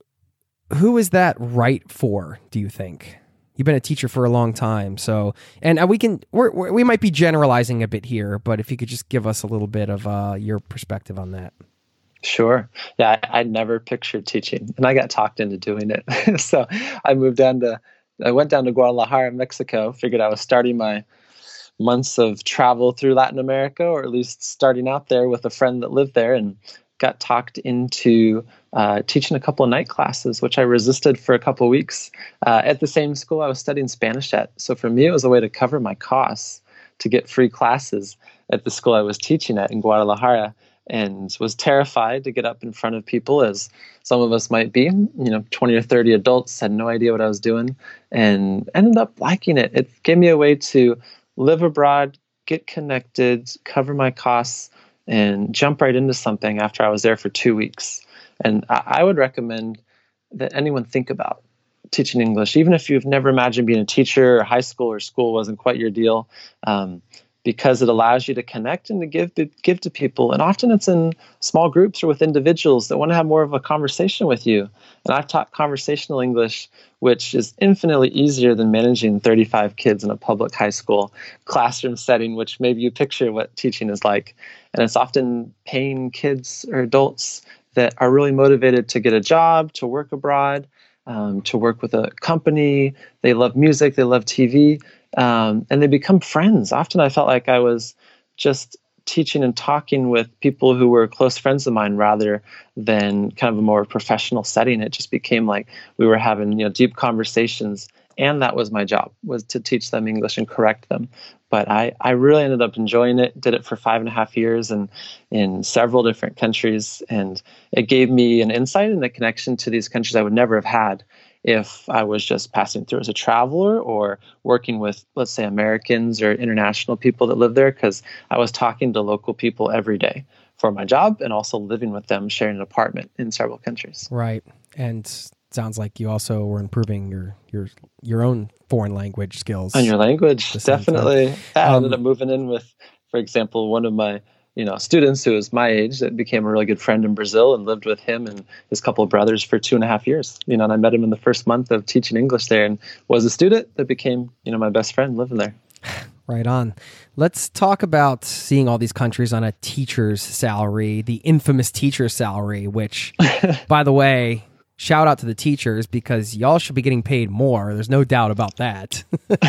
who is that right for, do you think? You've been a teacher for a long time, so, and uh, we can, we're, we're, we might be generalizing a bit here, but if you could just give us a little bit of uh, your perspective on that. Sure. Yeah, I, I never pictured teaching, and I got talked into doing it. So I moved down to, I went down to Guadalajara, Mexico, figured I was starting my months of travel through Latin America, or at least starting out there with a friend that lived there, and got talked into uh, teaching a couple of night classes, which I resisted for a couple of weeks uh, at the same school I was studying Spanish at. So for me, it was a way to cover my costs to get free classes at the school I was teaching at in Guadalajara, and was terrified to get up in front of people, as some of us might be, you know, twenty or thirty adults, had no idea what I was doing, and ended up liking it. It gave me a way to live abroad, get connected, cover my costs, and jump right into something after I was there for two weeks. And I would recommend that anyone think about teaching English, even if you've never imagined being a teacher, or high school or school wasn't quite your deal, um, because it allows you to connect and to give give to people. And often it's in small groups or with individuals that want to have more of a conversation with you. And I've taught conversational English, which is infinitely easier than managing thirty-five kids in a public high school classroom setting, which maybe you picture what teaching is like. And it's often paying kids or adults that are really motivated to get a job, to work abroad, um, to work with a company. They love music, they love T V, um, and they become friends. Often I felt like I was just teaching and talking with people who were close friends of mine rather than kind of a more professional setting. It just became like we were having, you know, deep conversations, and that was my job, was to teach them English and correct them. But I, I really ended up enjoying it, did it for five and a half years and in several different countries. And it gave me an insight and a connection to these countries I would never have had if I was just passing through as a traveler or working with, let's say, Americans or international people that live there, because I was talking to local people every day for my job and also living with them, sharing an apartment in several countries. Right. And sounds like you also were improving your your your own foreign language skills. And your language, definitely. I um, ended up moving in with, for example, one of my you know students who was my age that became a really good friend in Brazil, and lived with him and his couple of brothers for two and a half years. You know, and I met him in the first month of teaching English there, and was a student that became you know my best friend living there. Right on. Let's talk about seeing all these countries on a teacher's salary, the infamous teacher salary, which, by the way, shout out to the teachers, because y'all should be getting paid more. There's no doubt about that.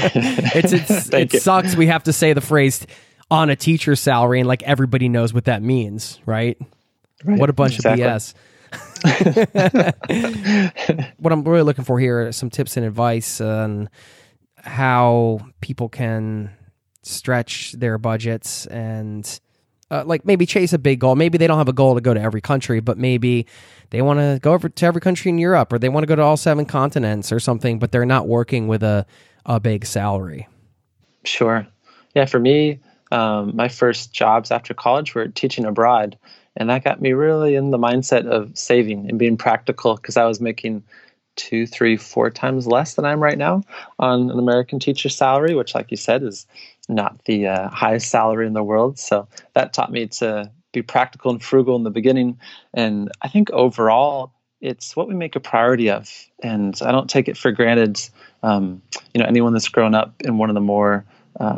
it's, it's It you. sucks we have to say the phrase on a teacher's salary, and like everybody knows what that means, right? right. What a bunch exactly. of B S. What I'm really looking for here are some tips and advice on how people can stretch their budgets and uh, like maybe chase a big goal. Maybe they don't have a goal to go to every country, but maybe they want to go over to every country in Europe, or they want to go to all seven continents or something, but they're not working with a, a big salary. Sure. Yeah, for me, um, my first jobs after college were teaching abroad, and that got me really in the mindset of saving and being practical, because I was making two, three, four times less than I'm right now on an American teacher salary, which, like you said, is not the uh, highest salary in the world. So that taught me to be practical and frugal in the beginning. And I think overall, it's what we make a priority of. And I don't take it for granted. Um, you know, anyone that's grown up in one of the more uh,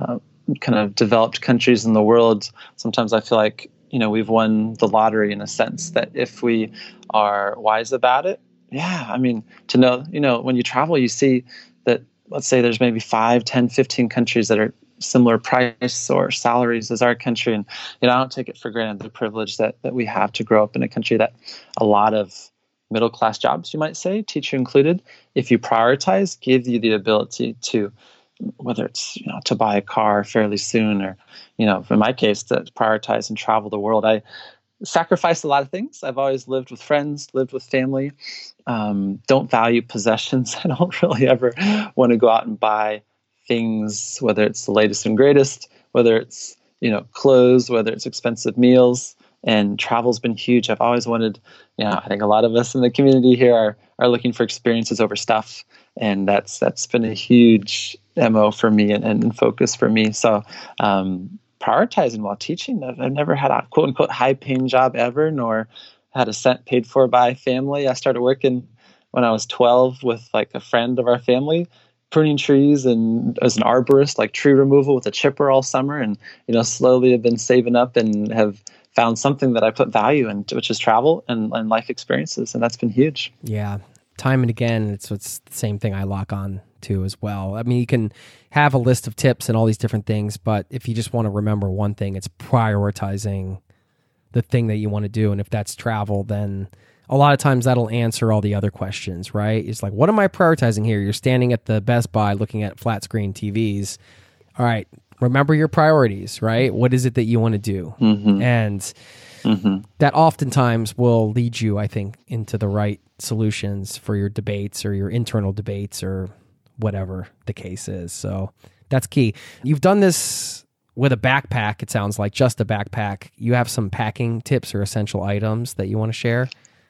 kind of developed countries in the world, sometimes I feel like, you know, we've won the lottery in a sense that if we are wise about it, yeah, I mean, to know, you know, when you travel, you see that, let's say there's maybe five, ten, fifteen countries that are similar price or salaries as our country. And, you know, I don't take it for granted the privilege that, that we have to grow up in a country that a lot of middle-class jobs, you might say, teacher included, if you prioritize, give you the ability to, whether it's, you know, to buy a car fairly soon or, you know, in my case, to prioritize and travel the world. I sacrificed a lot of things. I've always lived with friends, lived with family, um, don't value possessions. I don't really ever want to go out and buy things, whether it's the latest and greatest, whether it's, you know, clothes, whether it's expensive meals. And travel's been huge. I've always wanted, you know, I think a lot of us in the community here are are looking for experiences over stuff. And that's that's been a huge M O for me and, and focus for me. So um, prioritizing while teaching. I've, I've never had a quote unquote high paying job ever, nor had a cent paid for by family. I started working when I was twelve with like a friend of our family, pruning trees and as an arborist, like tree removal with a chipper all summer. And, you know, slowly have been saving up and have found something that I put value in, which is travel and, and life experiences. And that's been huge. Yeah. Time and again, it's, it's the same thing I lock on to as well. I mean, you can have a list of tips and all these different things, but if you just want to remember one thing, it's prioritizing the thing that you want to do. And if that's travel, then a lot of times that'll answer all the other questions, right? It's like, what am I prioritizing here? You're standing at the Best Buy looking at flat screen T Vs. All right, remember your priorities, right? What is it that you want to do? Mm-hmm. And mm-hmm. that oftentimes will lead you, I think, into the right solutions for your debates or your internal debates or whatever the case is. So that's key. You've done this with a backpack, it sounds like, just a backpack. You have some packing tips or essential items that you want to share?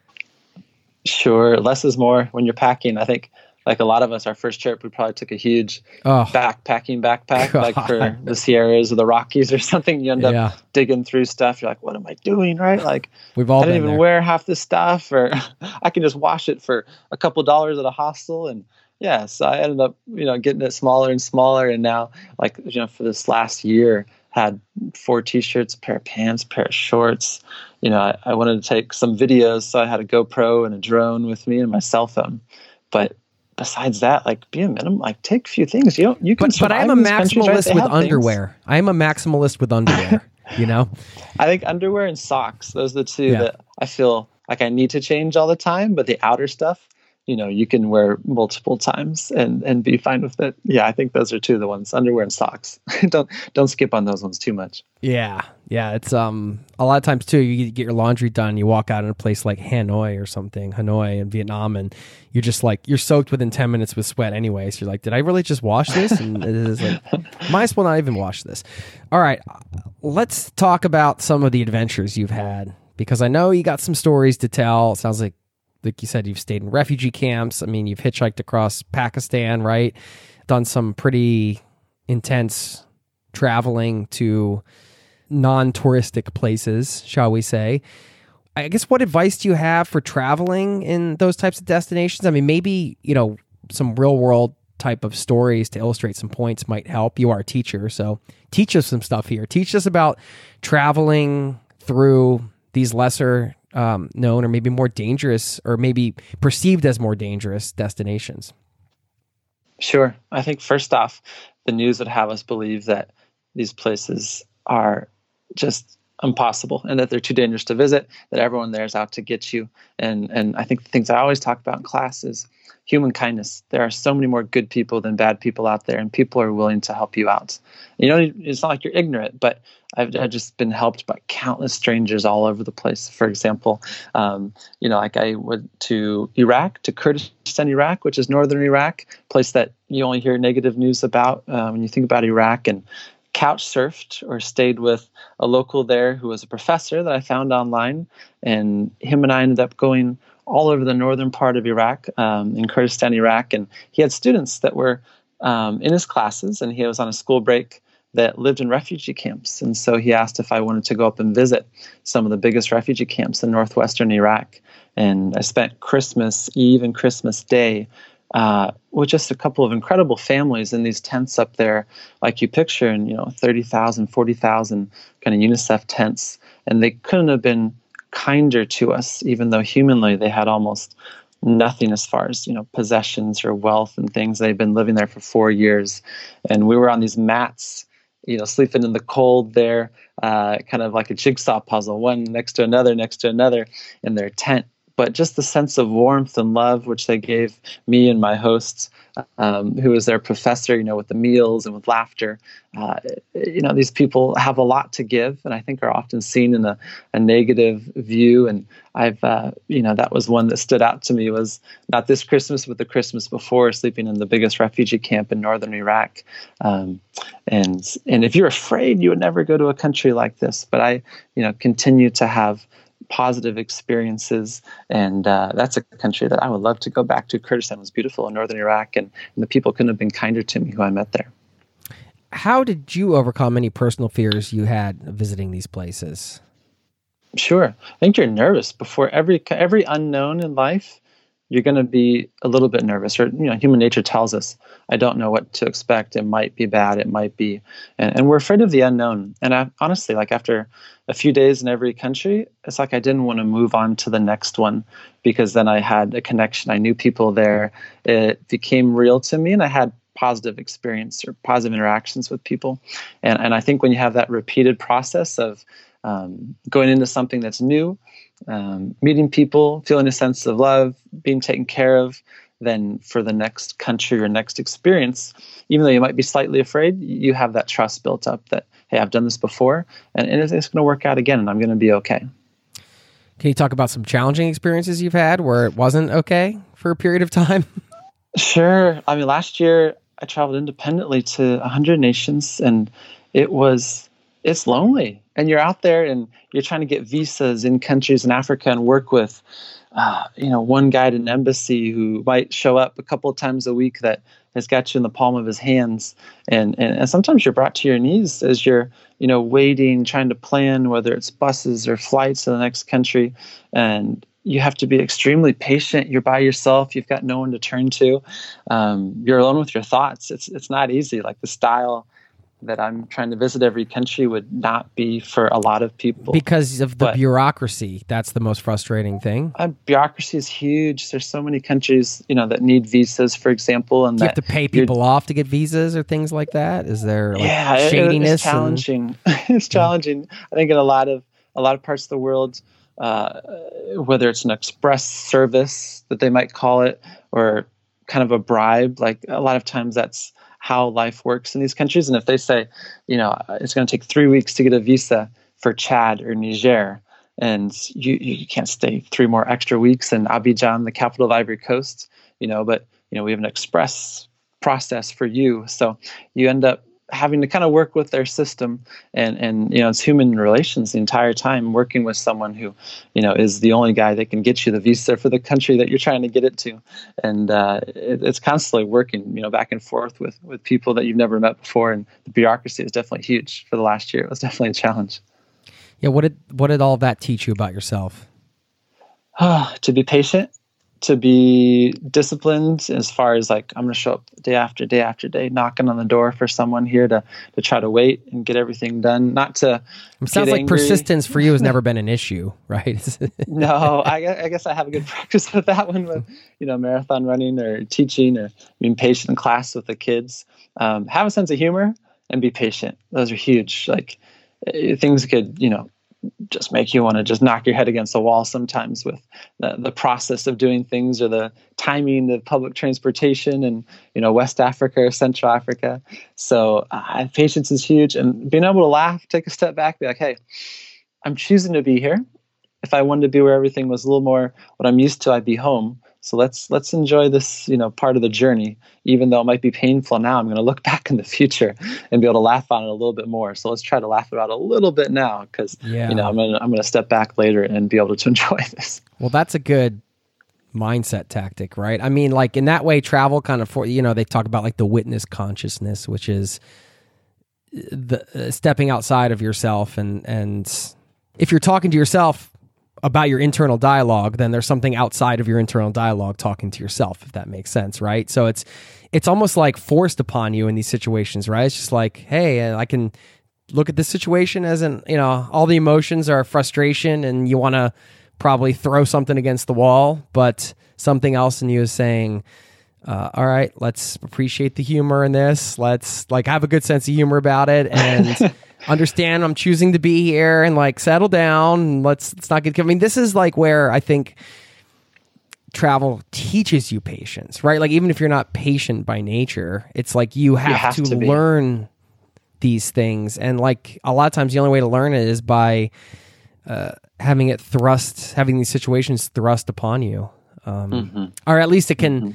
Sure. Less is more when you're packing. I think, like a lot of us, our first trip, we probably took a huge oh. backpacking backpack, God. like for the Sierras or the Rockies or something. You end up yeah. digging through stuff. You're like, what am I doing? Right? Like, we've all I didn't been even there. wear half the stuff, or I can just wash it for a couple dollars at a hostel. And yeah, so I ended up, you know, getting it smaller and smaller. And now, like, you know, for this last year, had four t-shirts, a pair of pants, a pair of shorts. You know, I, I wanted to take some videos, so I had a GoPro and a drone with me and my cell phone. But besides that, like, be a minimum, like, take a few things. You don't, you can But, but I'm a maximalist with underwear. I am a maximalist with underwear, you know? I think underwear and socks, those are the two Yeah. that I feel like I need to change all the time. But the outer stuff, you know, you can wear multiple times and, and be fine with it. Yeah, I think those are two of the ones, underwear and socks. don't don't skip on those ones too much. Yeah. Yeah. It's um a lot of times too, you get your laundry done, you walk out in a place like Hanoi or something, Hanoi in Vietnam, and you're just like, you're soaked within ten minutes with sweat anyway. So you're like, did I really just wash this? And it is like, might as well not even wash this. All right. Let's talk about some of the adventures you've had, because I know you got some stories to tell. It sounds like, like you said, you've stayed in refugee camps. I mean, you've hitchhiked across Pakistan, right? Done some pretty intense traveling to non-touristic places, shall we say. I guess, what advice do you have for traveling in those types of destinations? I mean, maybe, you know, some real world type of stories to illustrate some points might help. You are a teacher, so teach us some stuff here. Teach us about traveling through these lesser um, known or maybe more dangerous, or maybe perceived as more dangerous destinations. Sure. I think first off, the news would have us believe that these places are just impossible and that they're too dangerous to visit, that everyone there is out to get you. And and I think the things I always talk about in class is human kindness. There are so many more good people than bad people out there, and people are willing to help you out. You know, it's not like you're ignorant, but I've, I've just been helped by countless strangers all over the place. For example, um, you know, like I went to Iraq, to Kurdistan, Iraq, which is northern Iraq, a place that you only hear negative news about uh, when you think about Iraq, and couch surfed or stayed with a local there who was a professor that I found online, and him and I ended up going all over the northern part of Iraq, um, in Kurdistan, Iraq, and he had students that were um, in his classes, and he was on a school break that lived in refugee camps. And so he asked if I wanted to go up and visit some of the biggest refugee camps in northwestern Iraq. And I spent Christmas Eve and Christmas Day uh, with just a couple of incredible families in these tents up there, like you picture, and you know, thirty thousand, forty thousand kind of UNICEF tents, and they couldn't have been kinder to us, even though humanly they had almost nothing as far as, you know, possessions or wealth and things. They've been living there for four years, and we were on these mats, you know, sleeping in the cold there, uh, kind of like a jigsaw puzzle, one next to another, next to another in their tent. But just the sense of warmth and love which they gave me and my hosts, um, who was their professor, you know, with the meals and with laughter. Uh, you know, these people have a lot to give, and I think are often seen in a, a negative view. And I've, uh, you know, that was one that stood out to me, was not this Christmas, but the Christmas before, sleeping in the biggest refugee camp in northern Iraq. Um, and and if you're afraid, you would never go to a country like this. But I, you know, continue to have positive experiences, and uh, that's a country that I would love to go back to. Kurdistan was beautiful in northern Iraq, and, and the people couldn't have been kinder to me who I met there. How did you overcome any personal fears you had visiting these places? Sure. I think you're nervous before every every unknown in life. You're going to be a little bit nervous, or, you know, human nature tells us, I don't know what to expect. It might be bad. It might be, and, and we're afraid of the unknown. And I, honestly, like after a few days in every country, it's like I didn't want to move on to the next one, because then I had a connection. I knew people there. It became real to me, and I had positive experience or positive interactions with people. And and I think when you have that repeated process of um, going into something that's new, um, meeting people, feeling a sense of love, being taken care of, then for the next country or next experience, even though you might be slightly afraid, you have that trust built up that, hey, I've done this before, and, and it's, it's going to work out again, and I'm going to be okay. Can you talk about some challenging experiences you've had where it wasn't okay for a period of time? Sure. I mean, last year I traveled independently to one hundred nations, and it was, it's lonely. And you're out there and you're trying to get visas in countries in Africa and work with, uh, you know, one guy at an embassy who might show up a couple of times a week that has got you in the palm of his hands. And, and, and sometimes you're brought to your knees as you're, you know, waiting, trying to plan whether it's buses or flights to the next country. And you have to be extremely patient. You're by yourself. You've got no one to turn to. Um, you're alone with your thoughts. It's it's not easy. Like the style that I'm trying to visit every country would not be for a lot of people. Because of the but, bureaucracy. That's the most frustrating thing. Uh, bureaucracy is huge. There's so many countries, you know, that need visas, for example. And Do you that have to pay people off to get visas or things like that? Is there like yeah, shadiness? It, it's challenging. And, it's challenging. I think in a lot of a lot of parts of the world, uh, whether it's an express service that they might call it, or kind of a bribe, like a lot of times that's how life works in these countries. And if they say, you know, it's going to take three weeks to get a visa for Chad or Niger, and you, you can't stay three more extra weeks in Abidjan, the capital of Ivory Coast, you know, but, you know, we have an express process for you. So you end up having to kind of work with their system, and, and, you know, it's human relations the entire time, working with someone who, you know, is the only guy that can get you the visa for the country that you're trying to get it to. And uh, it, it's constantly working, you know, back and forth with, with people that you've never met before. And the bureaucracy is definitely huge for the last year. It was definitely a challenge. Yeah. What did, what did all of that teach you about yourself? To be patient, to be disciplined, as far as like, I'm going to show up day after day after day, knocking on the door for someone here to, to try to wait and get everything done. Not to It sounds like angry. Persistence for you has never been an issue, right? No, I, I guess I have a good practice with that one, with, you know, marathon running or teaching or being patient in class with the kids. Um, have a sense of humor and be patient. Those are huge. Like things could, you know, just make you want to just knock your head against the wall sometimes with the, the process of doing things, or the timing of public transportation in, you know, West Africa or Central Africa. So uh, patience is huge, and being able to laugh, take a step back, be like, hey, I'm choosing to be here. If I wanted to be where everything was a little more what I'm used to, I'd be home. So let's let's enjoy this, you know, part of the journey, even though it might be painful now. I'm going to look back in the future and be able to laugh on it a little bit more. So let's try to laugh about it a little bit now, because yeah. you know I'm going to I'm going to step back later and be able to enjoy this. Well, that's a good mindset tactic, right? I mean, like in that way, travel kind of for you know they talk about like the witness consciousness, which is the uh, stepping outside of yourself, and and if you're talking to yourself about your internal dialogue, then there's something outside of your internal dialogue talking to yourself, if that makes sense, right? So it's it's almost like forced upon you in these situations, right? It's just like, hey, I can look at this situation as an, you know, all the emotions are frustration and you want to probably throw something against the wall, but something else in you is saying, uh, all right, let's appreciate the humor in this. Let's like have a good sense of humor about it and understand I'm choosing to be here and like settle down and let's, let's not get, I mean, this is like where I think travel teaches you patience, right? Like even if you're not patient by nature, it's like you have, you have to, to learn these things. And like a lot of times the only way to learn it is by uh, having it thrust, having these situations thrust upon you. Um, mm-hmm. Or at least it can, mm-hmm.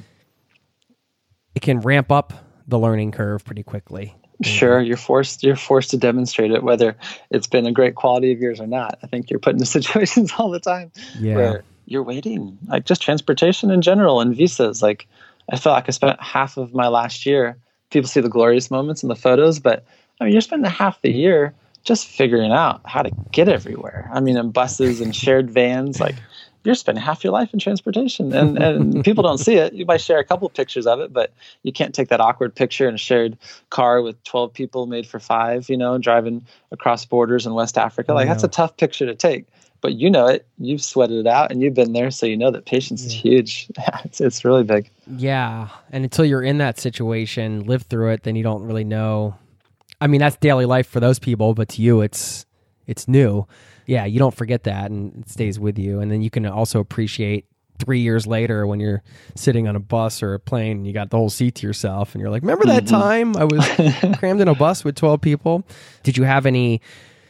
it can ramp up the learning curve pretty quickly. Sure, you're forced. You're forced to demonstrate it, whether it's been a great quality of yours or not. I think you're put into situations all the time yeah. where you're waiting, like just transportation in general and visas. Like I feel like I spent half of my last year. People see the glorious moments in the photos, but I mean, you're spending half the year just figuring out how to get everywhere. I mean, in buses and shared vans, like. You're spending half your life in transportation and, and people don't see it. You might share a couple pictures of it, but you can't take that awkward picture in a shared car with twelve people made for five, you know, driving across borders in West Africa. Like that's a tough picture to take, but you know it, you've sweated it out and you've been there. So you know that patience is huge. Yeah, it's, it's really big. Yeah. And until you're in that situation, live through it, then you don't really know. I mean, that's daily life for those people, but to you, it's, it's new. Yeah, you don't forget that and it stays with you. And then you can also appreciate three years later when you're sitting on a bus or a plane and you got the whole seat to yourself and you're like, remember that mm-hmm. time I was crammed in a bus with twelve people? Did you have any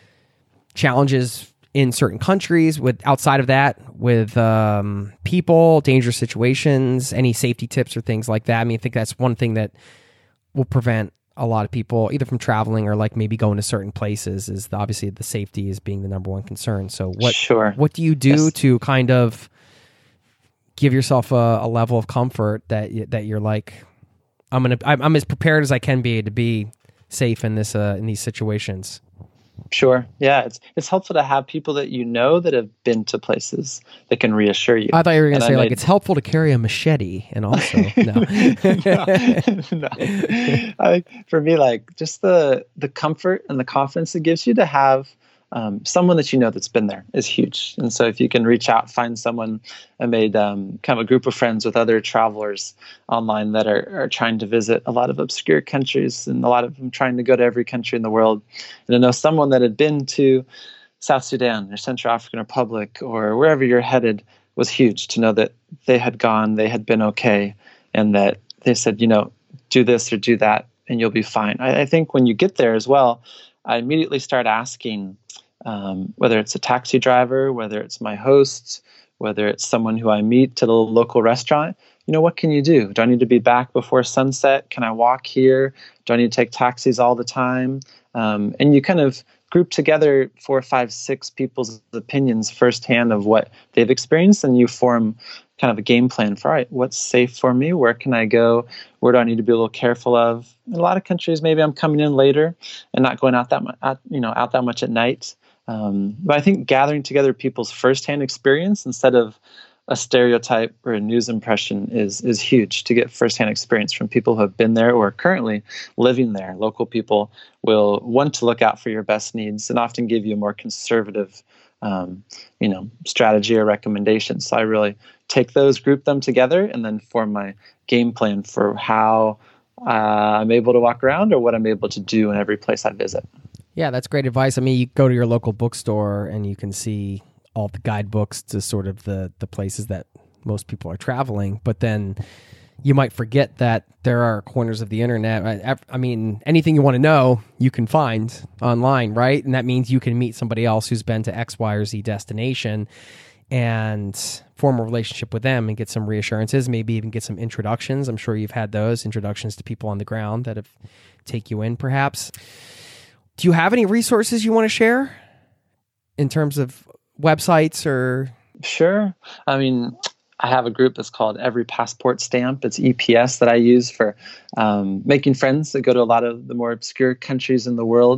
challenges in certain countries with outside of that with um, people, dangerous situations, any safety tips or things like that? I mean, I think that's one thing that will prevent a lot of people either from traveling or like maybe going to certain places is the, obviously the safety is being the number one concern. So what, sure. what do you do yes. to kind of give yourself a, a level of comfort that, that you're like, I'm going to, I'm, I'm as prepared as I can be to be safe in this, uh, in these situations? Sure. Yeah. It's, it's helpful to have people that you know that have been to places that can reassure you. I thought you were going to say like, made... it's helpful to carry a machete and also, no. no, no. I, for me, like just the, the comfort and the confidence it gives you to have um, someone that you know that's been there is huge. And so if you can reach out, find someone, I made um, kind of a group of friends with other travelers online that are, are trying to visit a lot of obscure countries and a lot of them trying to go to every country in the world. And I know someone that had been to South Sudan or Central African Republic or wherever you're headed was huge to know that they had gone, they had been okay, and that they said, you know, do this or do that and you'll be fine. I, I think when you get there as well, I immediately start asking, um, whether it's a taxi driver, whether it's my host, whether it's someone who I meet to the local restaurant, you know, what can you do? Do I need to be back before sunset? Can I walk here? Do I need to take taxis all the time? Um, and you kind of group together four, five, six people's opinions firsthand of what they've experienced, and you form kind of a game plan for, all right, what's safe for me? Where can I go? Where do I need to be a little careful of? In a lot of countries, maybe I'm coming in later and not going out that much, out, you know, out that much at night. Um, but I think gathering together people's firsthand experience instead of a stereotype or a news impression is is huge. To get firsthand experience from people who have been there or are currently living there. Local people will want to look out for your best needs and often give you a more conservative, um, you know, strategy or recommendations. So I really take those, group them together, and then form my game plan for how uh, I'm able to walk around or what I'm able to do in every place I visit. Yeah, that's great advice. I mean, you go to your local bookstore and you can see all the guidebooks to sort of the, the places that most people are traveling, but then you might forget that there are corners of the internet. I, I mean, anything you want to know, you can find online, right? And that means you can meet somebody else who's been to X, Y, or Z destination and form a relationship with them and get some reassurances, maybe even get some introductions. I'm sure you've had those introductions to people on the ground that have take you in, perhaps. Do you have any resources you want to share in terms of websites or? Sure. I mean, I have a group that's called Every Passport Stamp. It's E P S that I use for um, making friends that go to a lot of the more obscure countries in the world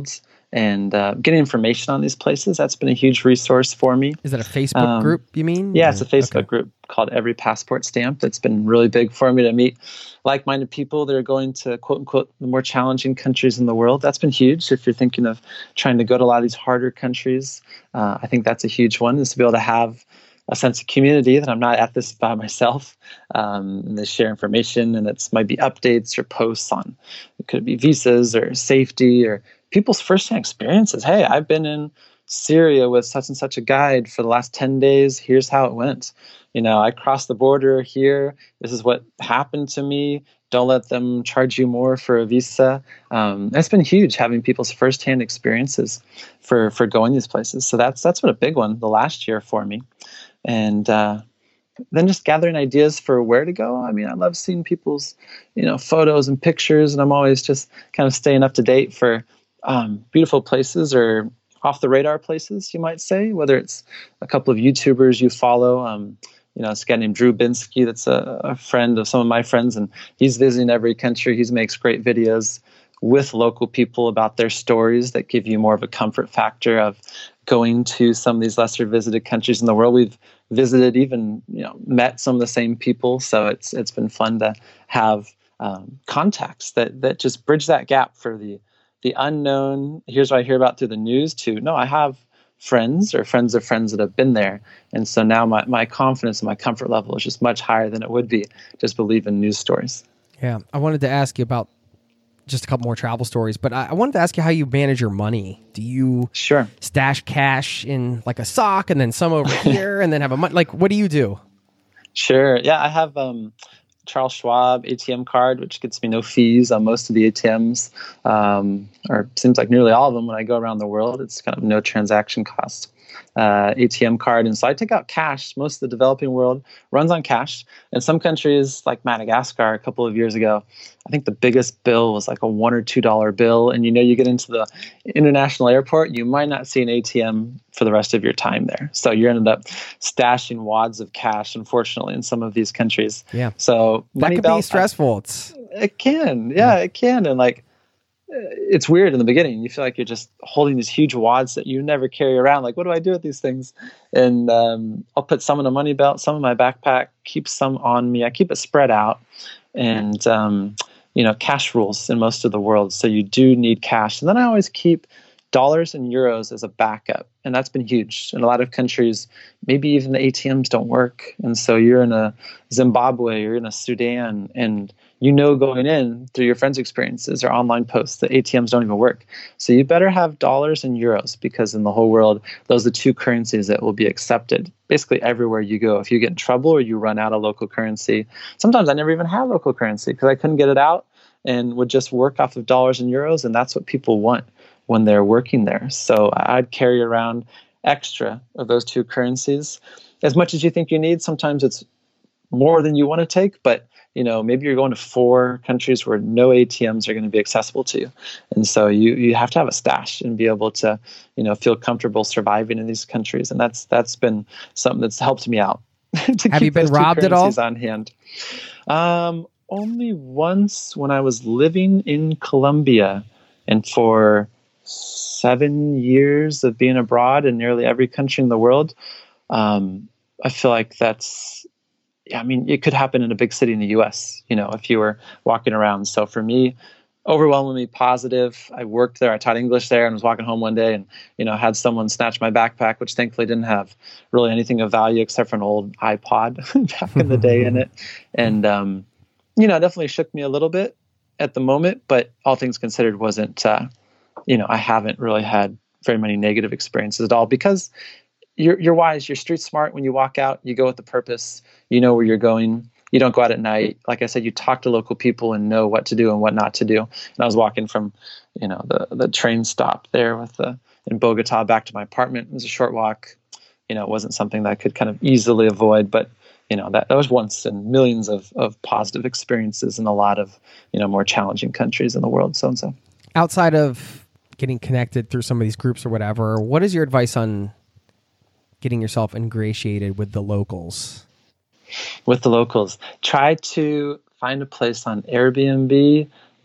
and uh, getting information on these places. That's been a huge resource for me. Is that a Facebook um, group, you mean? Yeah, it's a Facebook okay. group called Every Passport Stamp. That's been really big for me to meet like-minded people that are going to, quote unquote, the more challenging countries in the world. That's been huge. If you're thinking of trying to go to a lot of these harder countries, uh, I think that's a huge one, is to be able to have a sense of community, that I'm not at this by myself, um, and they share information, and it's might be updates or posts on, it could be visas or safety or people's firsthand experiences. Hey, I've been in Syria with such and such a guide for the last ten days. Here's how it went. You know, I crossed the border here. This is what happened to me. Don't let them charge you more for a visa. Um, it's been huge having people's firsthand experiences for, for going these places. So that's, that's been a big one the last year for me. And uh, then just gathering ideas for where to go. I mean, I love seeing people's, you know, photos and pictures, and I'm always just kind of staying up to date for um, beautiful places or off the radar places, you might say, whether it's a couple of YouTubers you follow. Um, you know, this guy named Drew Binsky, that's a, a friend of some of my friends, and he's visiting every country. He makes great videos with local people about their stories that give you more of a comfort factor of going to some of these lesser visited countries in the world. We've visited, even, you know, met some of the same people. So it's it's been fun to have um, contacts that that just bridge that gap for the the unknown. Here's what I hear about through the news to, no, I have friends or friends of friends that have been there. And so now my, my confidence and my comfort level is just much higher than it would be just believing news stories. Yeah. I wanted to ask you about just a couple more travel stories, but I, I wanted to ask you how you manage your money. Do you sure stash cash in like a sock and then some over here and then have a money? Like, what do you do? Sure. Yeah, I have um, Charles Schwab A T M card, which gets me no fees on most of the A T Ms, um, or seems like nearly all of them when I go around the world. It's kind of no transaction cost uh, A T M card. And so I take out cash. Most of the developing world runs on cash. In some countries like Madagascar a couple of years ago, I think the biggest bill was like a one or two dollar bill. And you know, you get into the international airport, you might not see an A T M for the rest of your time there. So you ended up stashing wads of cash, unfortunately, in some of these countries. Yeah. So that could belt, be stressful. I, it's it can, yeah, it can. And like, it's weird in the beginning. You feel like you're just holding these huge wads that you never carry around. Like, what do I do with these things? And um, I'll put some in a money belt, some in my backpack, keep some on me. I keep it spread out. And, um, you know, cash rules in most of the world. So you do need cash. And then I always keep dollars and euros as a backup. And that's been huge. In a lot of countries, maybe even the A T Ms don't work. And so you're in a Zimbabwe, you're in a Sudan, and you know going in through your friends' experiences or online posts, the A T Ms don't even work. So you better have dollars and euros, because in the whole world, those are the two currencies that will be accepted basically everywhere you go. If you get in trouble or you run out of local currency, sometimes I never even had local currency because I couldn't get it out and would just work off of dollars and euros. And that's what people want when they're working there. So I'd carry around extra of those two currencies as much as you think you need. Sometimes it's more than you want to take, but you know, maybe you're going to four countries where no A T Ms are going to be accessible to you. And so you you have to have a stash and be able to, you know, feel comfortable surviving in these countries. And that's that's been something that's helped me out. to have keep you been those two robbed at all? currencies on hand. Um, only once when I was living in Colombia, and for seven years of being abroad in nearly every country in the world. Um, I feel like that's, I mean, it could happen in a big city in the U S, you know, if you were walking around. So for me, overwhelmingly positive. I worked there. I taught English there and was walking home one day and, you know, had someone snatch my backpack, which thankfully didn't have really anything of value except for an old iPod back in the day in it. And, um, you know, it definitely shook me a little bit at the moment, but all things considered wasn't, uh, you know, I haven't really had very many negative experiences at all, because you're you're wise, you're street smart. When you walk out, you go with the purpose, you know where you're going. You don't go out at night. Like I said, you talk to local people and know what to do and what not to do. And I was walking from, you know, the, the train stop there with the, in Bogota back to my apartment. It was a short walk. You know, it wasn't something that I could kind of easily avoid, but you know, that, that was once in millions of, of positive experiences in a lot of, you know, more challenging countries in the world. So and so. Outside of getting connected through some of these groups or whatever, what is your advice on getting yourself ingratiated with the locals? With the locals, try to find a place on Airbnb,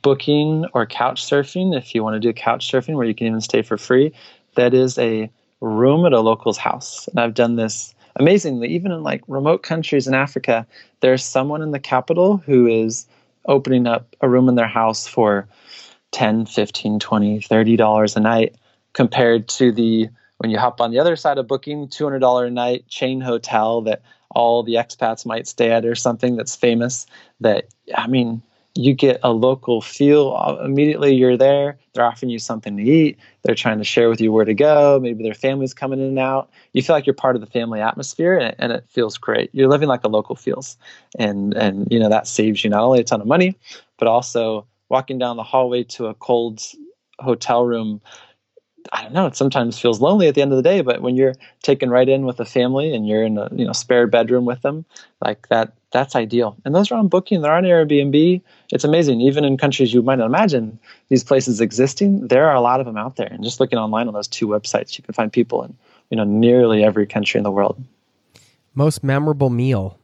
Booking or couch surfing, if you want to do couch surfing where you can even stay for free, that is a room at a local's house. And I've done this amazingly, even in like remote countries in Africa. There's someone in the capital who is opening up a room in their house for ten, fifteen, twenty, thirty dollars a night, compared to the, when you hop on the other side of Booking, two hundred dollars a night chain hotel that all the expats might stay at or something that's famous. That, I mean, you get a local feel. Immediately you're there. They're offering you something to eat. They're trying to share with you where to go. Maybe their family's coming in and out. You feel like you're part of the family atmosphere, and, and it feels great. You're living like a local feels. And, and, you know, that saves you not only a ton of money, but also walking down the hallway to a cold hotel room. I don't know, it sometimes feels lonely at the end of the day, but when you're taken right in with a family and you're in a, you know, spare bedroom with them, like that, that's ideal. And those are on Booking, they're on Airbnb. It's amazing. Even in countries you might not imagine these places existing, there are a lot of them out there. And just looking online on those two websites, you can find people in, you know, nearly every country in the world. Most memorable meal?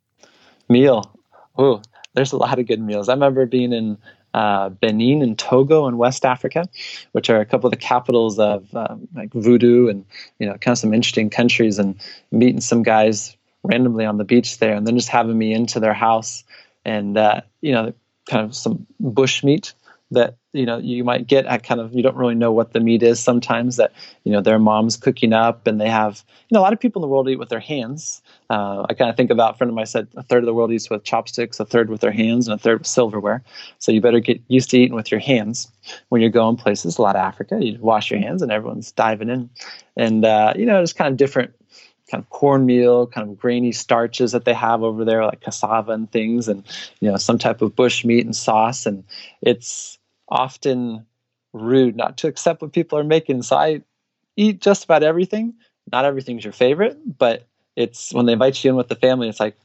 Meal. Oh, there's a lot of good meals. I remember being in Uh, Benin and Togo in West Africa, which are a couple of the capitals of um, like voodoo and, you know, kind of some interesting countries, and meeting some guys randomly on the beach there, and then just having me into their house and, uh, you know, kind of some bush meat that, you know, you might get at kind of, you don't really know what the meat is sometimes, that, you know, their mom's cooking up, and they have, you know, a lot of people in the world eat with their hands. Uh, I kind of think about, a friend of mine said a third of the world eats with chopsticks, a third with their hands, and a third with silverware. So you better get used to eating with your hands when you're going places. A lot of Africa, you wash your hands and everyone's diving in. And, uh, you know, it's kind of different kind of cornmeal, kind of grainy starches that they have over there, like cassava and things, and, you know, some type of bush meat and sauce. And it's often rude not to accept what people are making. So I eat just about everything. Not everything's your favorite, but it's when they invite you in with the family, it's like,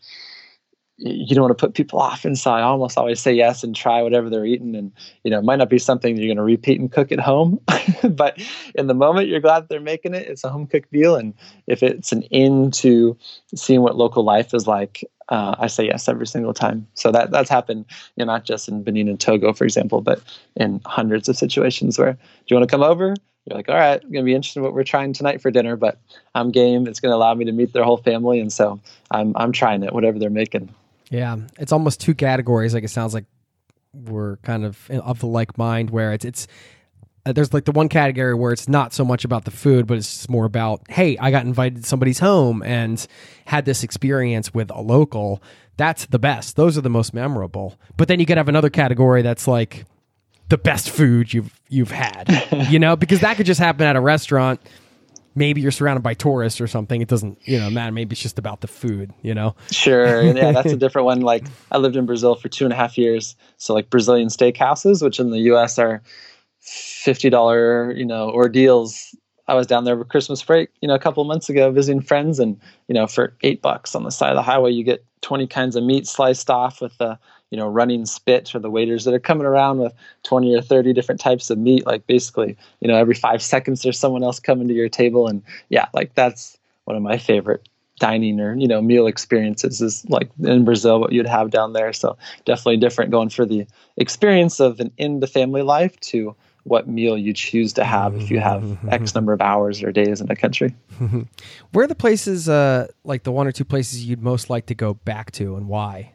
you don't want to put people off. And so I almost always say yes and try whatever they're eating. And, you know, it might not be something you're going to repeat and cook at home, but in the moment you're glad they're making it. It's a home cooked meal. And if it's an in to seeing what local life is like, uh, I say yes every single time. So that that's happened, you know, not just in Benin and Togo, for example, but in hundreds of situations where, do you want to come over? You're like, all right, I'm going to be interested in what we're trying tonight for dinner, but I'm game. It's going to allow me to meet their whole family. And so I'm I'm trying it, whatever they're making. Yeah, it's almost two categories. Like, it sounds like we're kind of of the like mind, where it's it's uh, there's like the one category where it's not so much about the food, but it's more about, hey, I got invited to somebody's home and had this experience with a local. That's the best. Those are the most memorable. But then you could have another category that's like the best food you've you've had, you know, because that could just happen at a restaurant. Maybe you're surrounded by tourists or something. It doesn't, you know, matter. Maybe it's just about the food, you know? Sure. Yeah, that's a different one. Like, I lived in Brazil for two and a half years. So like Brazilian steakhouses, which in the U S are fifty dollars, you know, ordeals. I was down there for Christmas break, you know, a couple of months ago visiting friends, and, you know, for eight bucks on the side of the highway, you get twenty kinds of meat sliced off with the, you know, running spit, or the waiters that are coming around with twenty or thirty different types of meat. Like, basically, you know, every five seconds there's someone else coming to your table. And yeah, like, that's one of my favorite dining or, you know, meal experiences, is like in Brazil, what you'd have down there. So definitely different, going for the experience of an in the family life to what meal you choose to have if you have X number of hours or days in a country. Where are the places, uh, like the one or two places you'd most like to go back to, and why?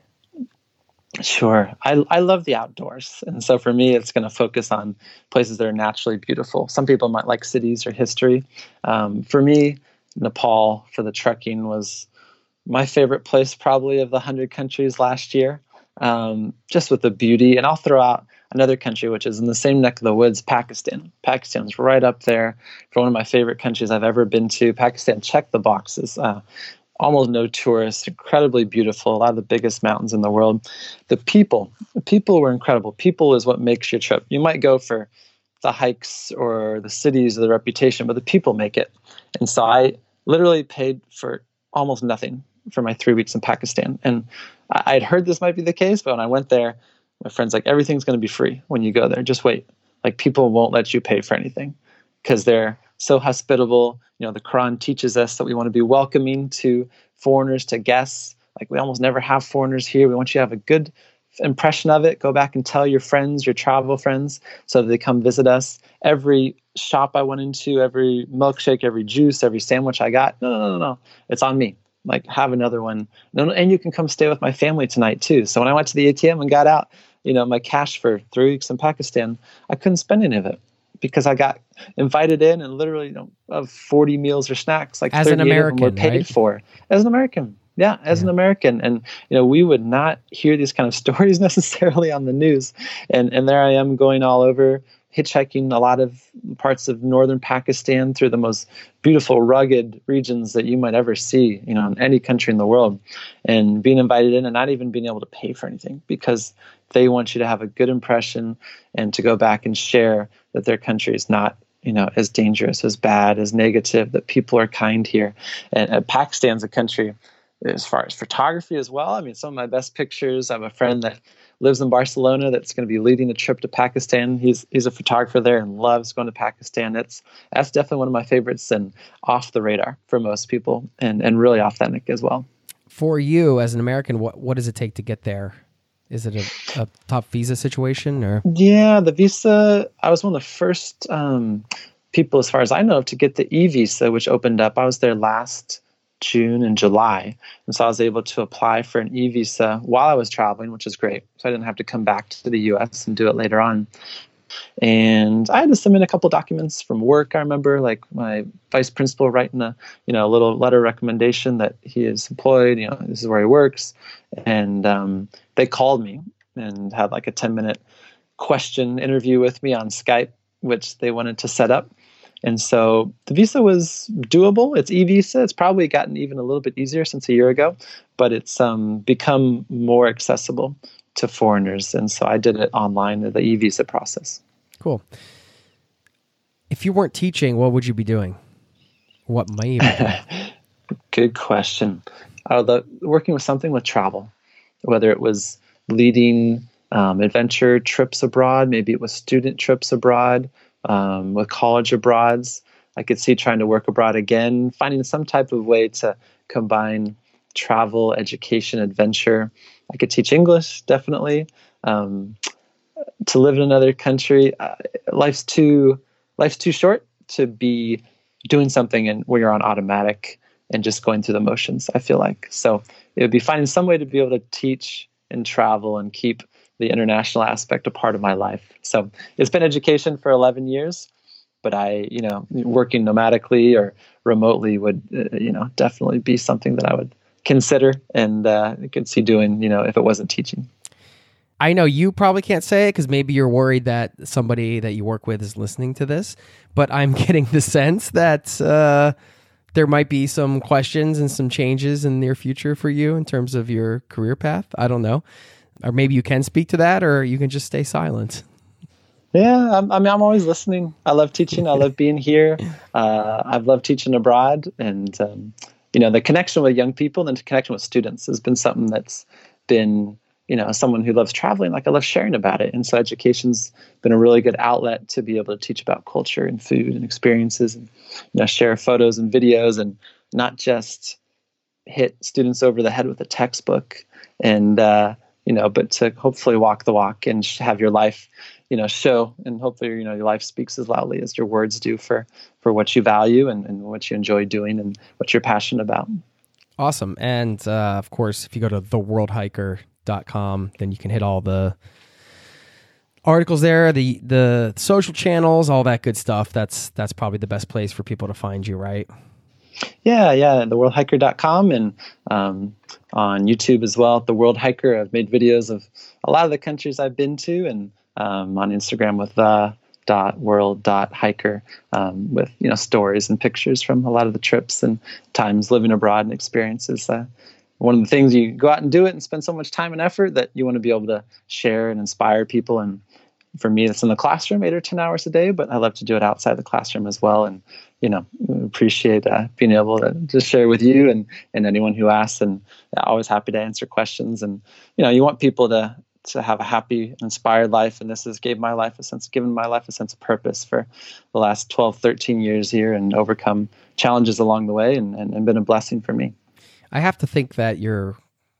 Sure. I, I love the outdoors. And so for me, it's going to focus on places that are naturally beautiful. Some people might like cities or history. Um, for me, Nepal for the trekking was my favorite place probably of the one hundred countries last year, um, just with the beauty. And I'll throw out another country, which is in the same neck of the woods, Pakistan. Pakistan's right up there for one of my favorite countries I've ever been to. Pakistan checked the boxes. Uh, almost no tourists, incredibly beautiful, a lot of the biggest mountains in the world. The people, the people were incredible. People is what makes your trip. You might go for the hikes or the cities or the reputation, but the people make it. And so I literally paid for almost nothing for my three weeks in Pakistan. And I had heard this might be the case, but when I went there, my friend's like, everything's going to be free when you go there. Just wait. Like, people won't let you pay for anything because they're so hospitable. You know, the Quran teaches us that we want to be welcoming to foreigners, to guests. Like, we almost never have foreigners here. We want you to have a good impression of it, go back and tell your friends, your travel friends, so that they come visit us. Every shop I went into, every milkshake, every juice, every sandwich I got, no, no, no, no, no. It's on me. Like, have another one. No, no, and you can come stay with my family tonight too. So when I went to the A T M and got out, you know, my cash for three weeks in Pakistan, I couldn't spend any of it because I got invited in, and literally, you know, of forty meals or snacks, like as an American, were paid right? for as an American. Yeah, as yeah. an American. And, you know, we would not hear these kind of stories necessarily on the news. And and there I am going all over, hitchhiking a lot of parts of northern Pakistan through the most beautiful, rugged regions that you might ever see, you know, in any country in the world, and being invited in and not even being able to pay for anything because they want you to have a good impression and to go back and share that their country is not, you know, as dangerous, as bad, as negative, that people are kind here. And uh, Pakistan's a country as far as photography as well. I mean, some of my best pictures, I have a friend that lives in Barcelona that's going to be leading a trip to Pakistan. He's he's a photographer there and loves going to Pakistan. It's that's definitely one of my favorites and off the radar for most people, and, and really authentic as well. For you as an American, what what does it take to get there? Is it a, a tough visa situation or? Yeah, the visa, I was one of the first um, people, as far as I know, to get the e-visa, which opened up. I was there last June and July. And so I was able to apply for an e-visa while I was traveling, which is great. So I didn't have to come back to the U S and do it later on. And I had to submit a couple documents from work. I remember, like, my vice principal writing a, you know, a little letter of recommendation that he is employed, you know, this is where he works. And um, they called me and had like a ten minute question interview with me on Skype, which they wanted to set up. And so the visa was doable. It's e-visa. It's probably gotten even a little bit easier since a year ago, but it's um, become more accessible to foreigners. And so I did it online, the e-visa process. Cool. If you weren't teaching, what would you be doing? What might you be doing? Good question. I would love working with something with travel, whether it was leading um, adventure trips abroad, maybe it was student trips abroad, Um, with college abroads. I could see trying to work abroad again, finding some type of way to combine travel, education, adventure. I could teach English, definitely. Um, to live in another country, uh, life's too life's too short to be doing something and where you're on automatic and just going through the motions, I feel like. So it would be finding some way to be able to teach and travel and keep the international aspect a part of my life. So it's been education for eleven years, but I, you know, working nomadically or remotely would, uh, you know, definitely be something that I would consider and uh, could see doing, you know, if it wasn't teaching. I know you probably can't say it because maybe you're worried that somebody that you work with is listening to this, but I'm getting the sense that uh, there might be some questions and some changes in the near future for you in terms of your career path. I don't know. Or maybe you can speak to that, or you can just stay silent. Yeah, I'm, I mean, I'm always listening. I love teaching. I love being here. Uh, I've loved teaching abroad. And, um, you know, the connection with young people and the connection with students has been something that's been, you know, as someone who loves traveling, like I love sharing about it. And so education's been a really good outlet to be able to teach about culture and food and experiences and, you know, share photos and videos and not just hit students over the head with a textbook and, uh, you know, but to hopefully walk the walk and have your life, you know, show, and hopefully, you know, your life speaks as loudly as your words do for, for what you value and, and what you enjoy doing and what you're passionate about. Awesome. And uh, of course, if you go to the world hiker dot com, then you can hit all the articles there, the, the social channels, all that good stuff. That's, that's probably the best place for people to find you, right? Yeah, yeah, the world hiker dot com and um, on YouTube as well. The World Hiker, I've made videos of a lot of the countries I've been to, and um, on Instagram with the dot world dot hiker um, with, you know, stories and pictures from a lot of the trips and times living abroad and experiences. Uh, one of the things, you go out and do it and spend so much time and effort that you want to be able to share and inspire people. And for me, it's in the classroom eight or ten hours a day, but I love to do it outside the classroom as well. And, you know, appreciate uh, being able to just share with you and, and anyone who asks, and always happy to answer questions. And, you know, you want people to, to have a happy, inspired life. And this has gave my life a sense, given my life a sense of purpose for the last twelve, thirteen years here, and overcome challenges along the way, and, and, and been a blessing for me. I have to think that you're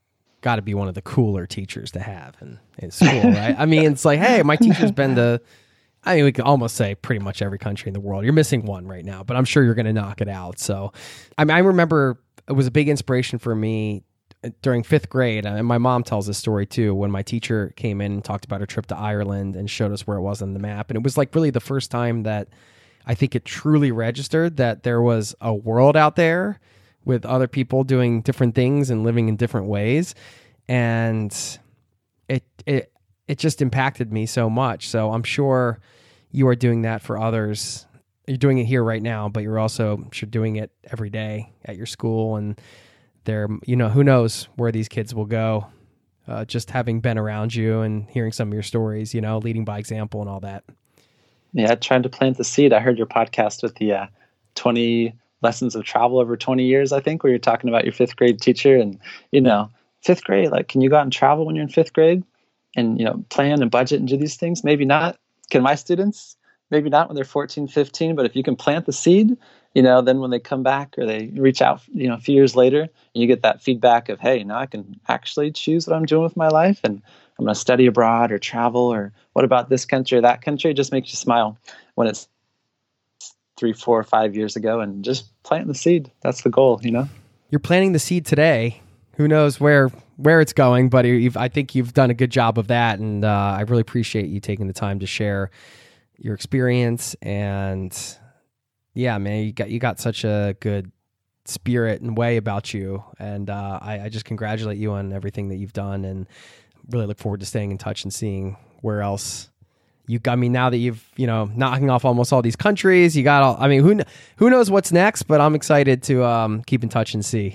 got to be one of the cooler teachers to have in, in school, right? I mean, it's like, hey, my teacher's been to, I mean, we can almost say pretty much every country in the world. You're missing one right now, but I'm sure you're going to knock it out. So, I mean, I remember it was a big inspiration for me during fifth grade, and my mom tells this story too, when my teacher came in and talked about her trip to Ireland and showed us where it was on the map. And it was like really the first time that I think it truly registered that there was a world out there with other people doing different things and living in different ways. And it it it just impacted me so much. So I'm sure you are doing that for others. You're doing it here right now, but you're also I'm sure doing it every day at your school. And there, you know, who knows where these kids will go. Uh, just having been around you and hearing some of your stories, you know, leading by example and all that. Yeah, trying to plant the seed. I heard your podcast with the uh, twenty lessons of travel over twenty years, I think, where you're talking about your fifth grade teacher. And, you know, fifth grade, like, can you go out and travel when you're in fifth grade and, you know, plan and budget and do these things? Maybe not. Can my students? Maybe not when they're fourteen, fifteen, but if you can plant the seed, you know, then when they come back or they reach out, you know, a few years later, and you get that feedback of, hey, now I can actually choose what I'm doing with my life, and I'm going to study abroad or travel, or what about this country or that country? It just makes you smile when it's three, four, five years ago, and just plant the seed. That's the goal, you know? You're planting the seed today. Who knows where where it's going, but you've, I think you've done a good job of that, and uh, I really appreciate you taking the time to share your experience. And yeah, man, you got you got such a good spirit and way about you, and uh, I, I just congratulate you on everything that you've done, and really look forward to staying in touch and seeing where else you got. I mean, now that you've, you know, knocking off almost all these countries, you got all, I mean, who who knows what's next, but I'm excited to um, keep in touch and see.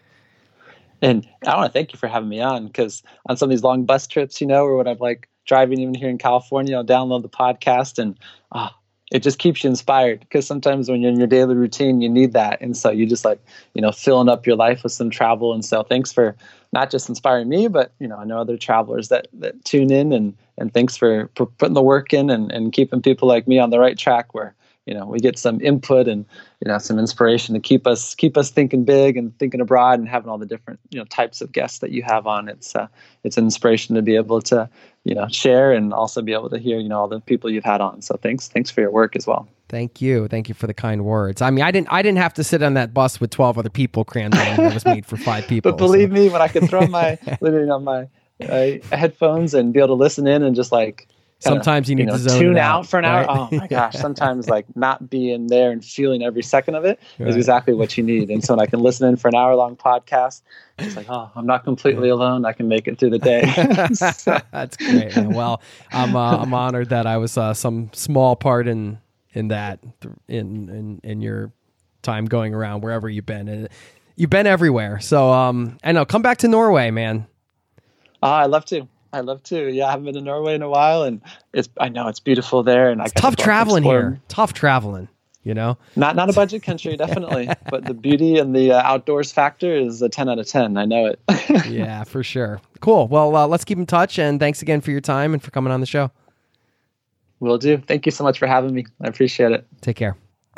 And I want to thank you for having me on, because on some of these long bus trips, you know, or when I'm like driving even here in California, I'll download the podcast, and oh, it just keeps you inspired, because sometimes when you're in your daily routine, you need that. And so you just like, you know, filling up your life with some travel. And so thanks for not just inspiring me, but, you know, I know other travelers that, that tune in, and, and thanks for, for putting the work in and, and keeping people like me on the right track, where, you know, we get some input and, you know, some inspiration to keep us keep us thinking big and thinking abroad, and having all the different, you know, types of guests that you have on. It's uh, it's an inspiration to be able to, you know, share, and also be able to hear, you know, all the people you've had on. So thanks, thanks for your work as well. Thank you, thank you for the kind words. I mean, I didn't I didn't have to sit on that bus with twelve other people crammed in. It was made for five people. But believe so. me, when I could throw my literally on my uh, headphones and be able to listen in and just like. Kinda, sometimes you need you know, to zone tune it out, out for an right? hour. Oh my gosh! Sometimes like not being there and feeling every second of it right. is exactly what you need. And so when I can listen in for an hour long podcast, it's like, oh, I'm not completely alone. I can make it through the day. So. That's great, man. Well, I'm uh, I'm honored that I was uh, some small part in in that in in in your time going around wherever you've been. And you've been everywhere. So um, I know. Come back to Norway, man. Oh, I love to. I love to. Yeah, I haven't been to Norway in a while, and it's I know it's beautiful there. And it's I tough traveling here. Tough traveling, you know. Not not a budget country, definitely, but the beauty and the uh, outdoors factor is a ten out of ten. I know it. Yeah, for sure. Cool. Well, uh, let's keep in touch, and thanks again for your time and for coming on the show. Will do. Thank you so much for having me. I appreciate it. Take care.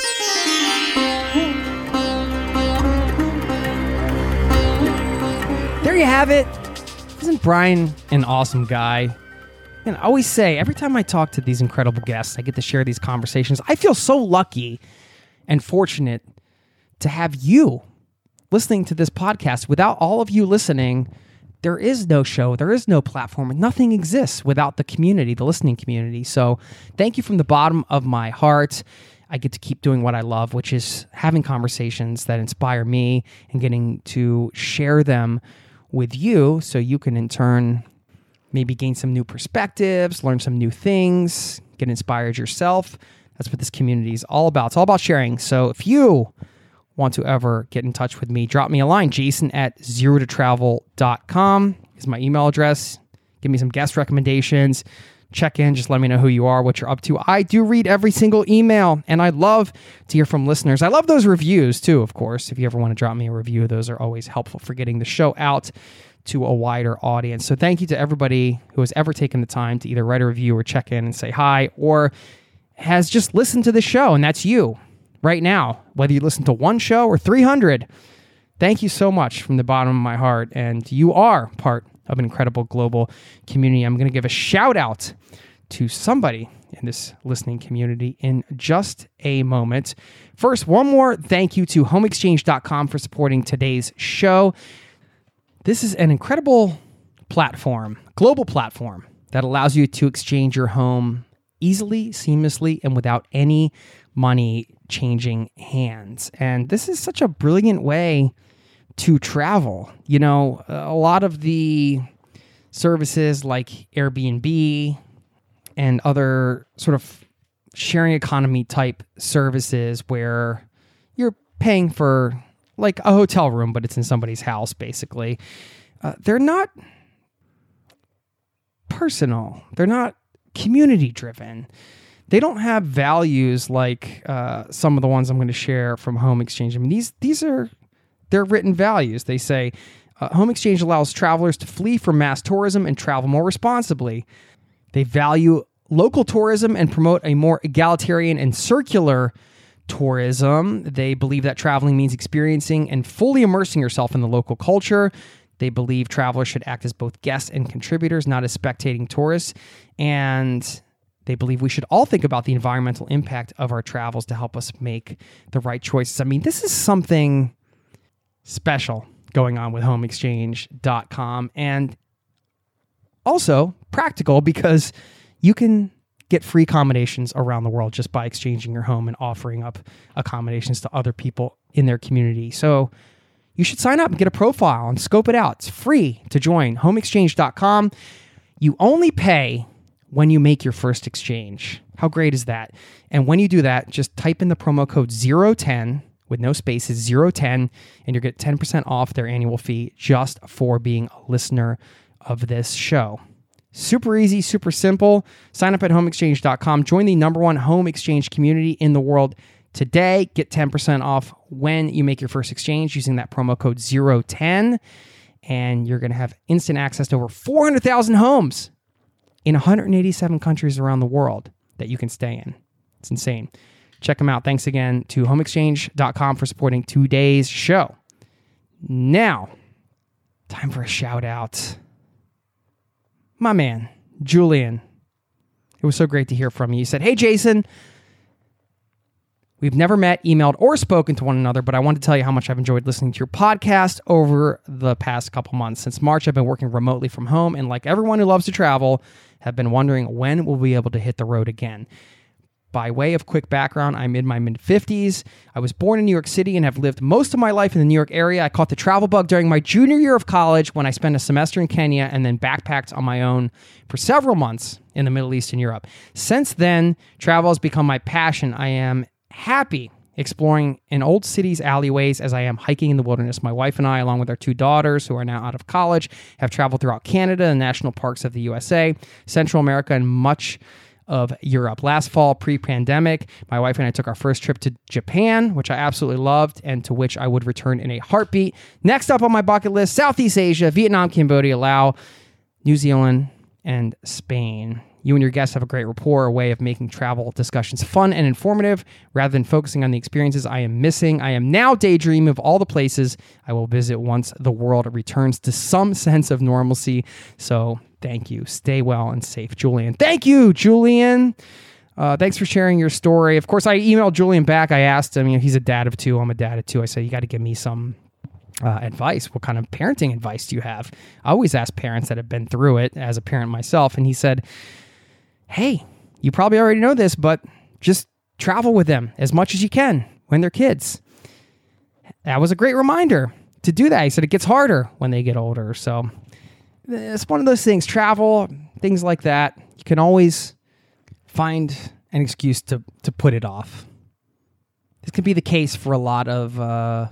There you have it. Isn't Brian an awesome guy? And I always say, every time I talk to these incredible guests, I get to share these conversations. I feel so lucky and fortunate to have you listening to this podcast. Without all of you listening, there is no show, there is no platform, nothing exists without the community, the listening community. So thank you from the bottom of my heart. I get to keep doing what I love, which is having conversations that inspire me and getting to share them with you, so you can in turn maybe gain some new perspectives, learn some new things, get inspired yourself. That's what this community is all about. It's all about sharing. So if you want to ever get in touch with me, drop me a line. Jason at zero to travel dot com is my email address. Give me some guest recommendations. Check in, just let me know who you are, what you're up to. I do read every single email, and I love to hear from listeners. I love those reviews too, of course. If you ever want to drop me a review, those are always helpful for getting the show out to a wider audience. So thank you to everybody who has ever taken the time to either write a review or check in and say hi, or has just listened to the show, and that's you right now. Whether you listen to one show or three hundred, Thank you so much from the bottom of my heart. And you are part of an incredible global community. I'm going to give a shout out to somebody in this listening community in just a moment. First, one more thank you to home exchange dot com for supporting today's show. This is an incredible platform, global platform, that allows you to exchange your home easily, seamlessly, and without any money changing hands. And this is such a brilliant way to travel. You know, a lot of the services like Airbnb and other sort of sharing economy type services where you're paying for like a hotel room, but it's in somebody's house, basically. Uh, they're not personal. They're not community driven. They don't have values like uh, some of the ones I'm going to share from Home Exchange. I mean, these these are their written values. They say, uh, Home Exchange allows travelers to flee from mass tourism and travel more responsibly. They value local tourism and promote a more egalitarian and circular tourism. They believe that traveling means experiencing and fully immersing yourself in the local culture. They believe travelers should act as both guests and contributors, not as spectating tourists. And they believe we should all think about the environmental impact of our travels to help us make the right choices. I mean, this is something special going on with home exchange dot com, and also practical because you can get free accommodations around the world just by exchanging your home and offering up accommodations to other people in their community. So you should sign up and get a profile and scope it out. It's free to join home exchange dot com. You only pay when you make your first exchange. How great is that? And when you do that, just type in the promo code zero ten with no spaces, zero ten, and you'll get ten percent off their annual fee just for being a listener of this show. Super easy, super simple. Sign up at home exchange dot com. Join the number one home exchange community in the world today. Get ten percent off when you make your first exchange using that promo code zero ten. And you're going to have instant access to over four hundred thousand homes in one hundred eighty-seven countries around the world that you can stay in. It's insane. Check them out. Thanks again to home exchange dot com for supporting today's show. Now, time for a shout out. My man, Julian. It was so great to hear from you. He said, hey, Jason, we've never met, emailed, or spoken to one another, but I want to tell you how much I've enjoyed listening to your podcast over the past couple months. Since March, I've been working remotely from home, and like everyone who loves to travel, have been wondering when we'll be able to hit the road again. By way of quick background, I'm in my mid-fifties. I was born in New York City and have lived most of my life in the New York area. I caught the travel bug during my junior year of college when I spent a semester in Kenya and then backpacked on my own for several months in the Middle East and Europe. Since then, travel has become my passion. I am happy exploring in old cities' alleyways as I am hiking in the wilderness. My wife and I, along with our two daughters who are now out of college, have traveled throughout Canada and national parks of the U S A, Central America, and much of Europe. Last fall, pre-pandemic, my wife and I took our first trip to Japan, which I absolutely loved and to which I would return in a heartbeat. Next up on my bucket list, Southeast Asia, Vietnam, Cambodia, Laos, New Zealand, and Spain. You and your guests have a great rapport, a way of making travel discussions fun and informative rather than focusing on the experiences I am missing. I am now daydreaming of all the places I will visit once the world returns to some sense of normalcy. So thank you. Stay well and safe, Julian. Thank you, Julian. Uh, thanks for sharing your story. Of course, I emailed Julian back. I asked him, you know, he's a dad of two. I'm a dad of two. I said, you got to give me some Uh, advice. What kind of parenting advice do you have? I always ask parents that have been through it as a parent myself. And he said, hey, you probably already know this, but just travel with them as much as you can when they're kids. That was a great reminder to do that. He said it gets harder when they get older. So it's one of those things, travel, things like that. You can always find an excuse to, to put it off. This could be the case for a lot of, uh,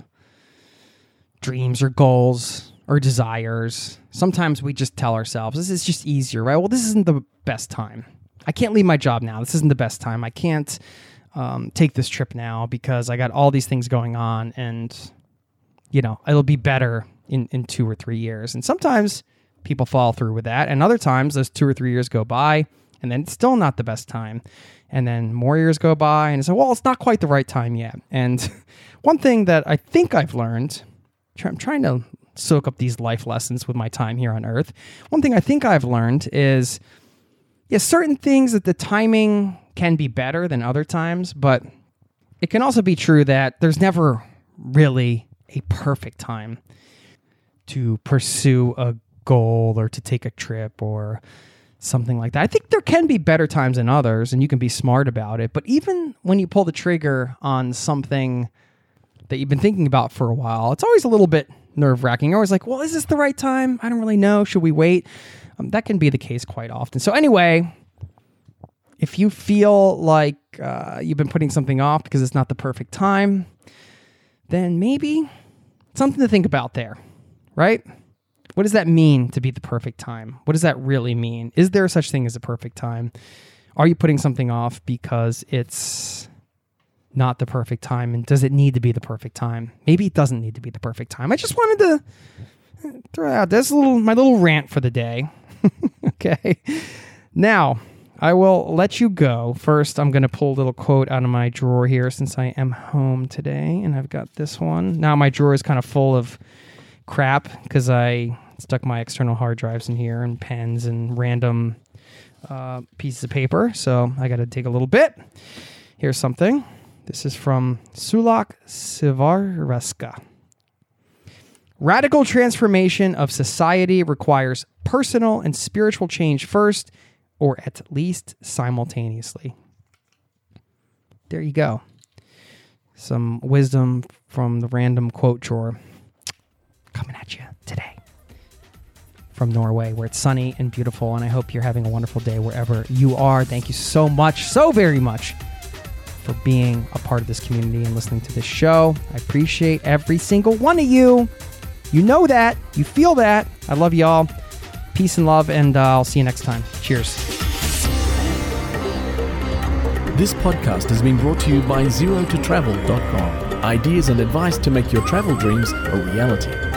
dreams or goals or desires. Sometimes we just tell ourselves, this is just easier, right? Well, this isn't the best time. I can't leave my job now. This isn't the best time. I can't um, take this trip now because I got all these things going on and, you know, it'll be better in, in two or three years. And sometimes people fall through with that. And other times those two or three years go by and then it's still not the best time. And then more years go by and it's like, well, it's not quite the right time yet. And one thing that I think I've learned I'm trying to soak up these life lessons with my time here on Earth. One thing I think I've learned is, yeah, certain things that the timing can be better than other times, but it can also be true that there's never really a perfect time to pursue a goal or to take a trip or something like that. I think there can be better times than others, and you can be smart about it. But even when you pull the trigger on something that you've been thinking about for a while, it's always a little bit nerve-wracking. You're always like, well, is this the right time? I don't really know. Should we wait? Um, that can be the case quite often. So anyway, if you feel like uh, you've been putting something off because it's not the perfect time, then maybe something to think about there, right? What does that mean to be the perfect time? What does that really mean? Is there such thing as a perfect time? Are you putting something off because it's not the perfect time? And does it need to be the perfect time? Maybe it doesn't need to be the perfect time. I just wanted to throw out this little my little rant for the day. Okay. Now, I will let you go. First, I'm going to pull a little quote out of my drawer here since I am home today, and I've got this one. Now my drawer is kind of full of crap because I stuck my external hard drives in here and pens and random uh, pieces of paper, so I got to dig a little bit. Here's something. This is from Sulak Sivarevska. Radical transformation of society requires personal and spiritual change first, or at least simultaneously. There you go. Some wisdom from the random quote drawer coming at you today from Norway, where it's sunny and beautiful, and I hope you're having a wonderful day wherever you are. Thank you so much, so very much, for being a part of this community and listening to this show. I appreciate every single one of you. You know that. You feel that. I love y'all. Peace and love, and uh, I'll see you next time. Cheers. This podcast has been brought to you by zero to travel dot com. Ideas and advice to make your travel dreams a reality.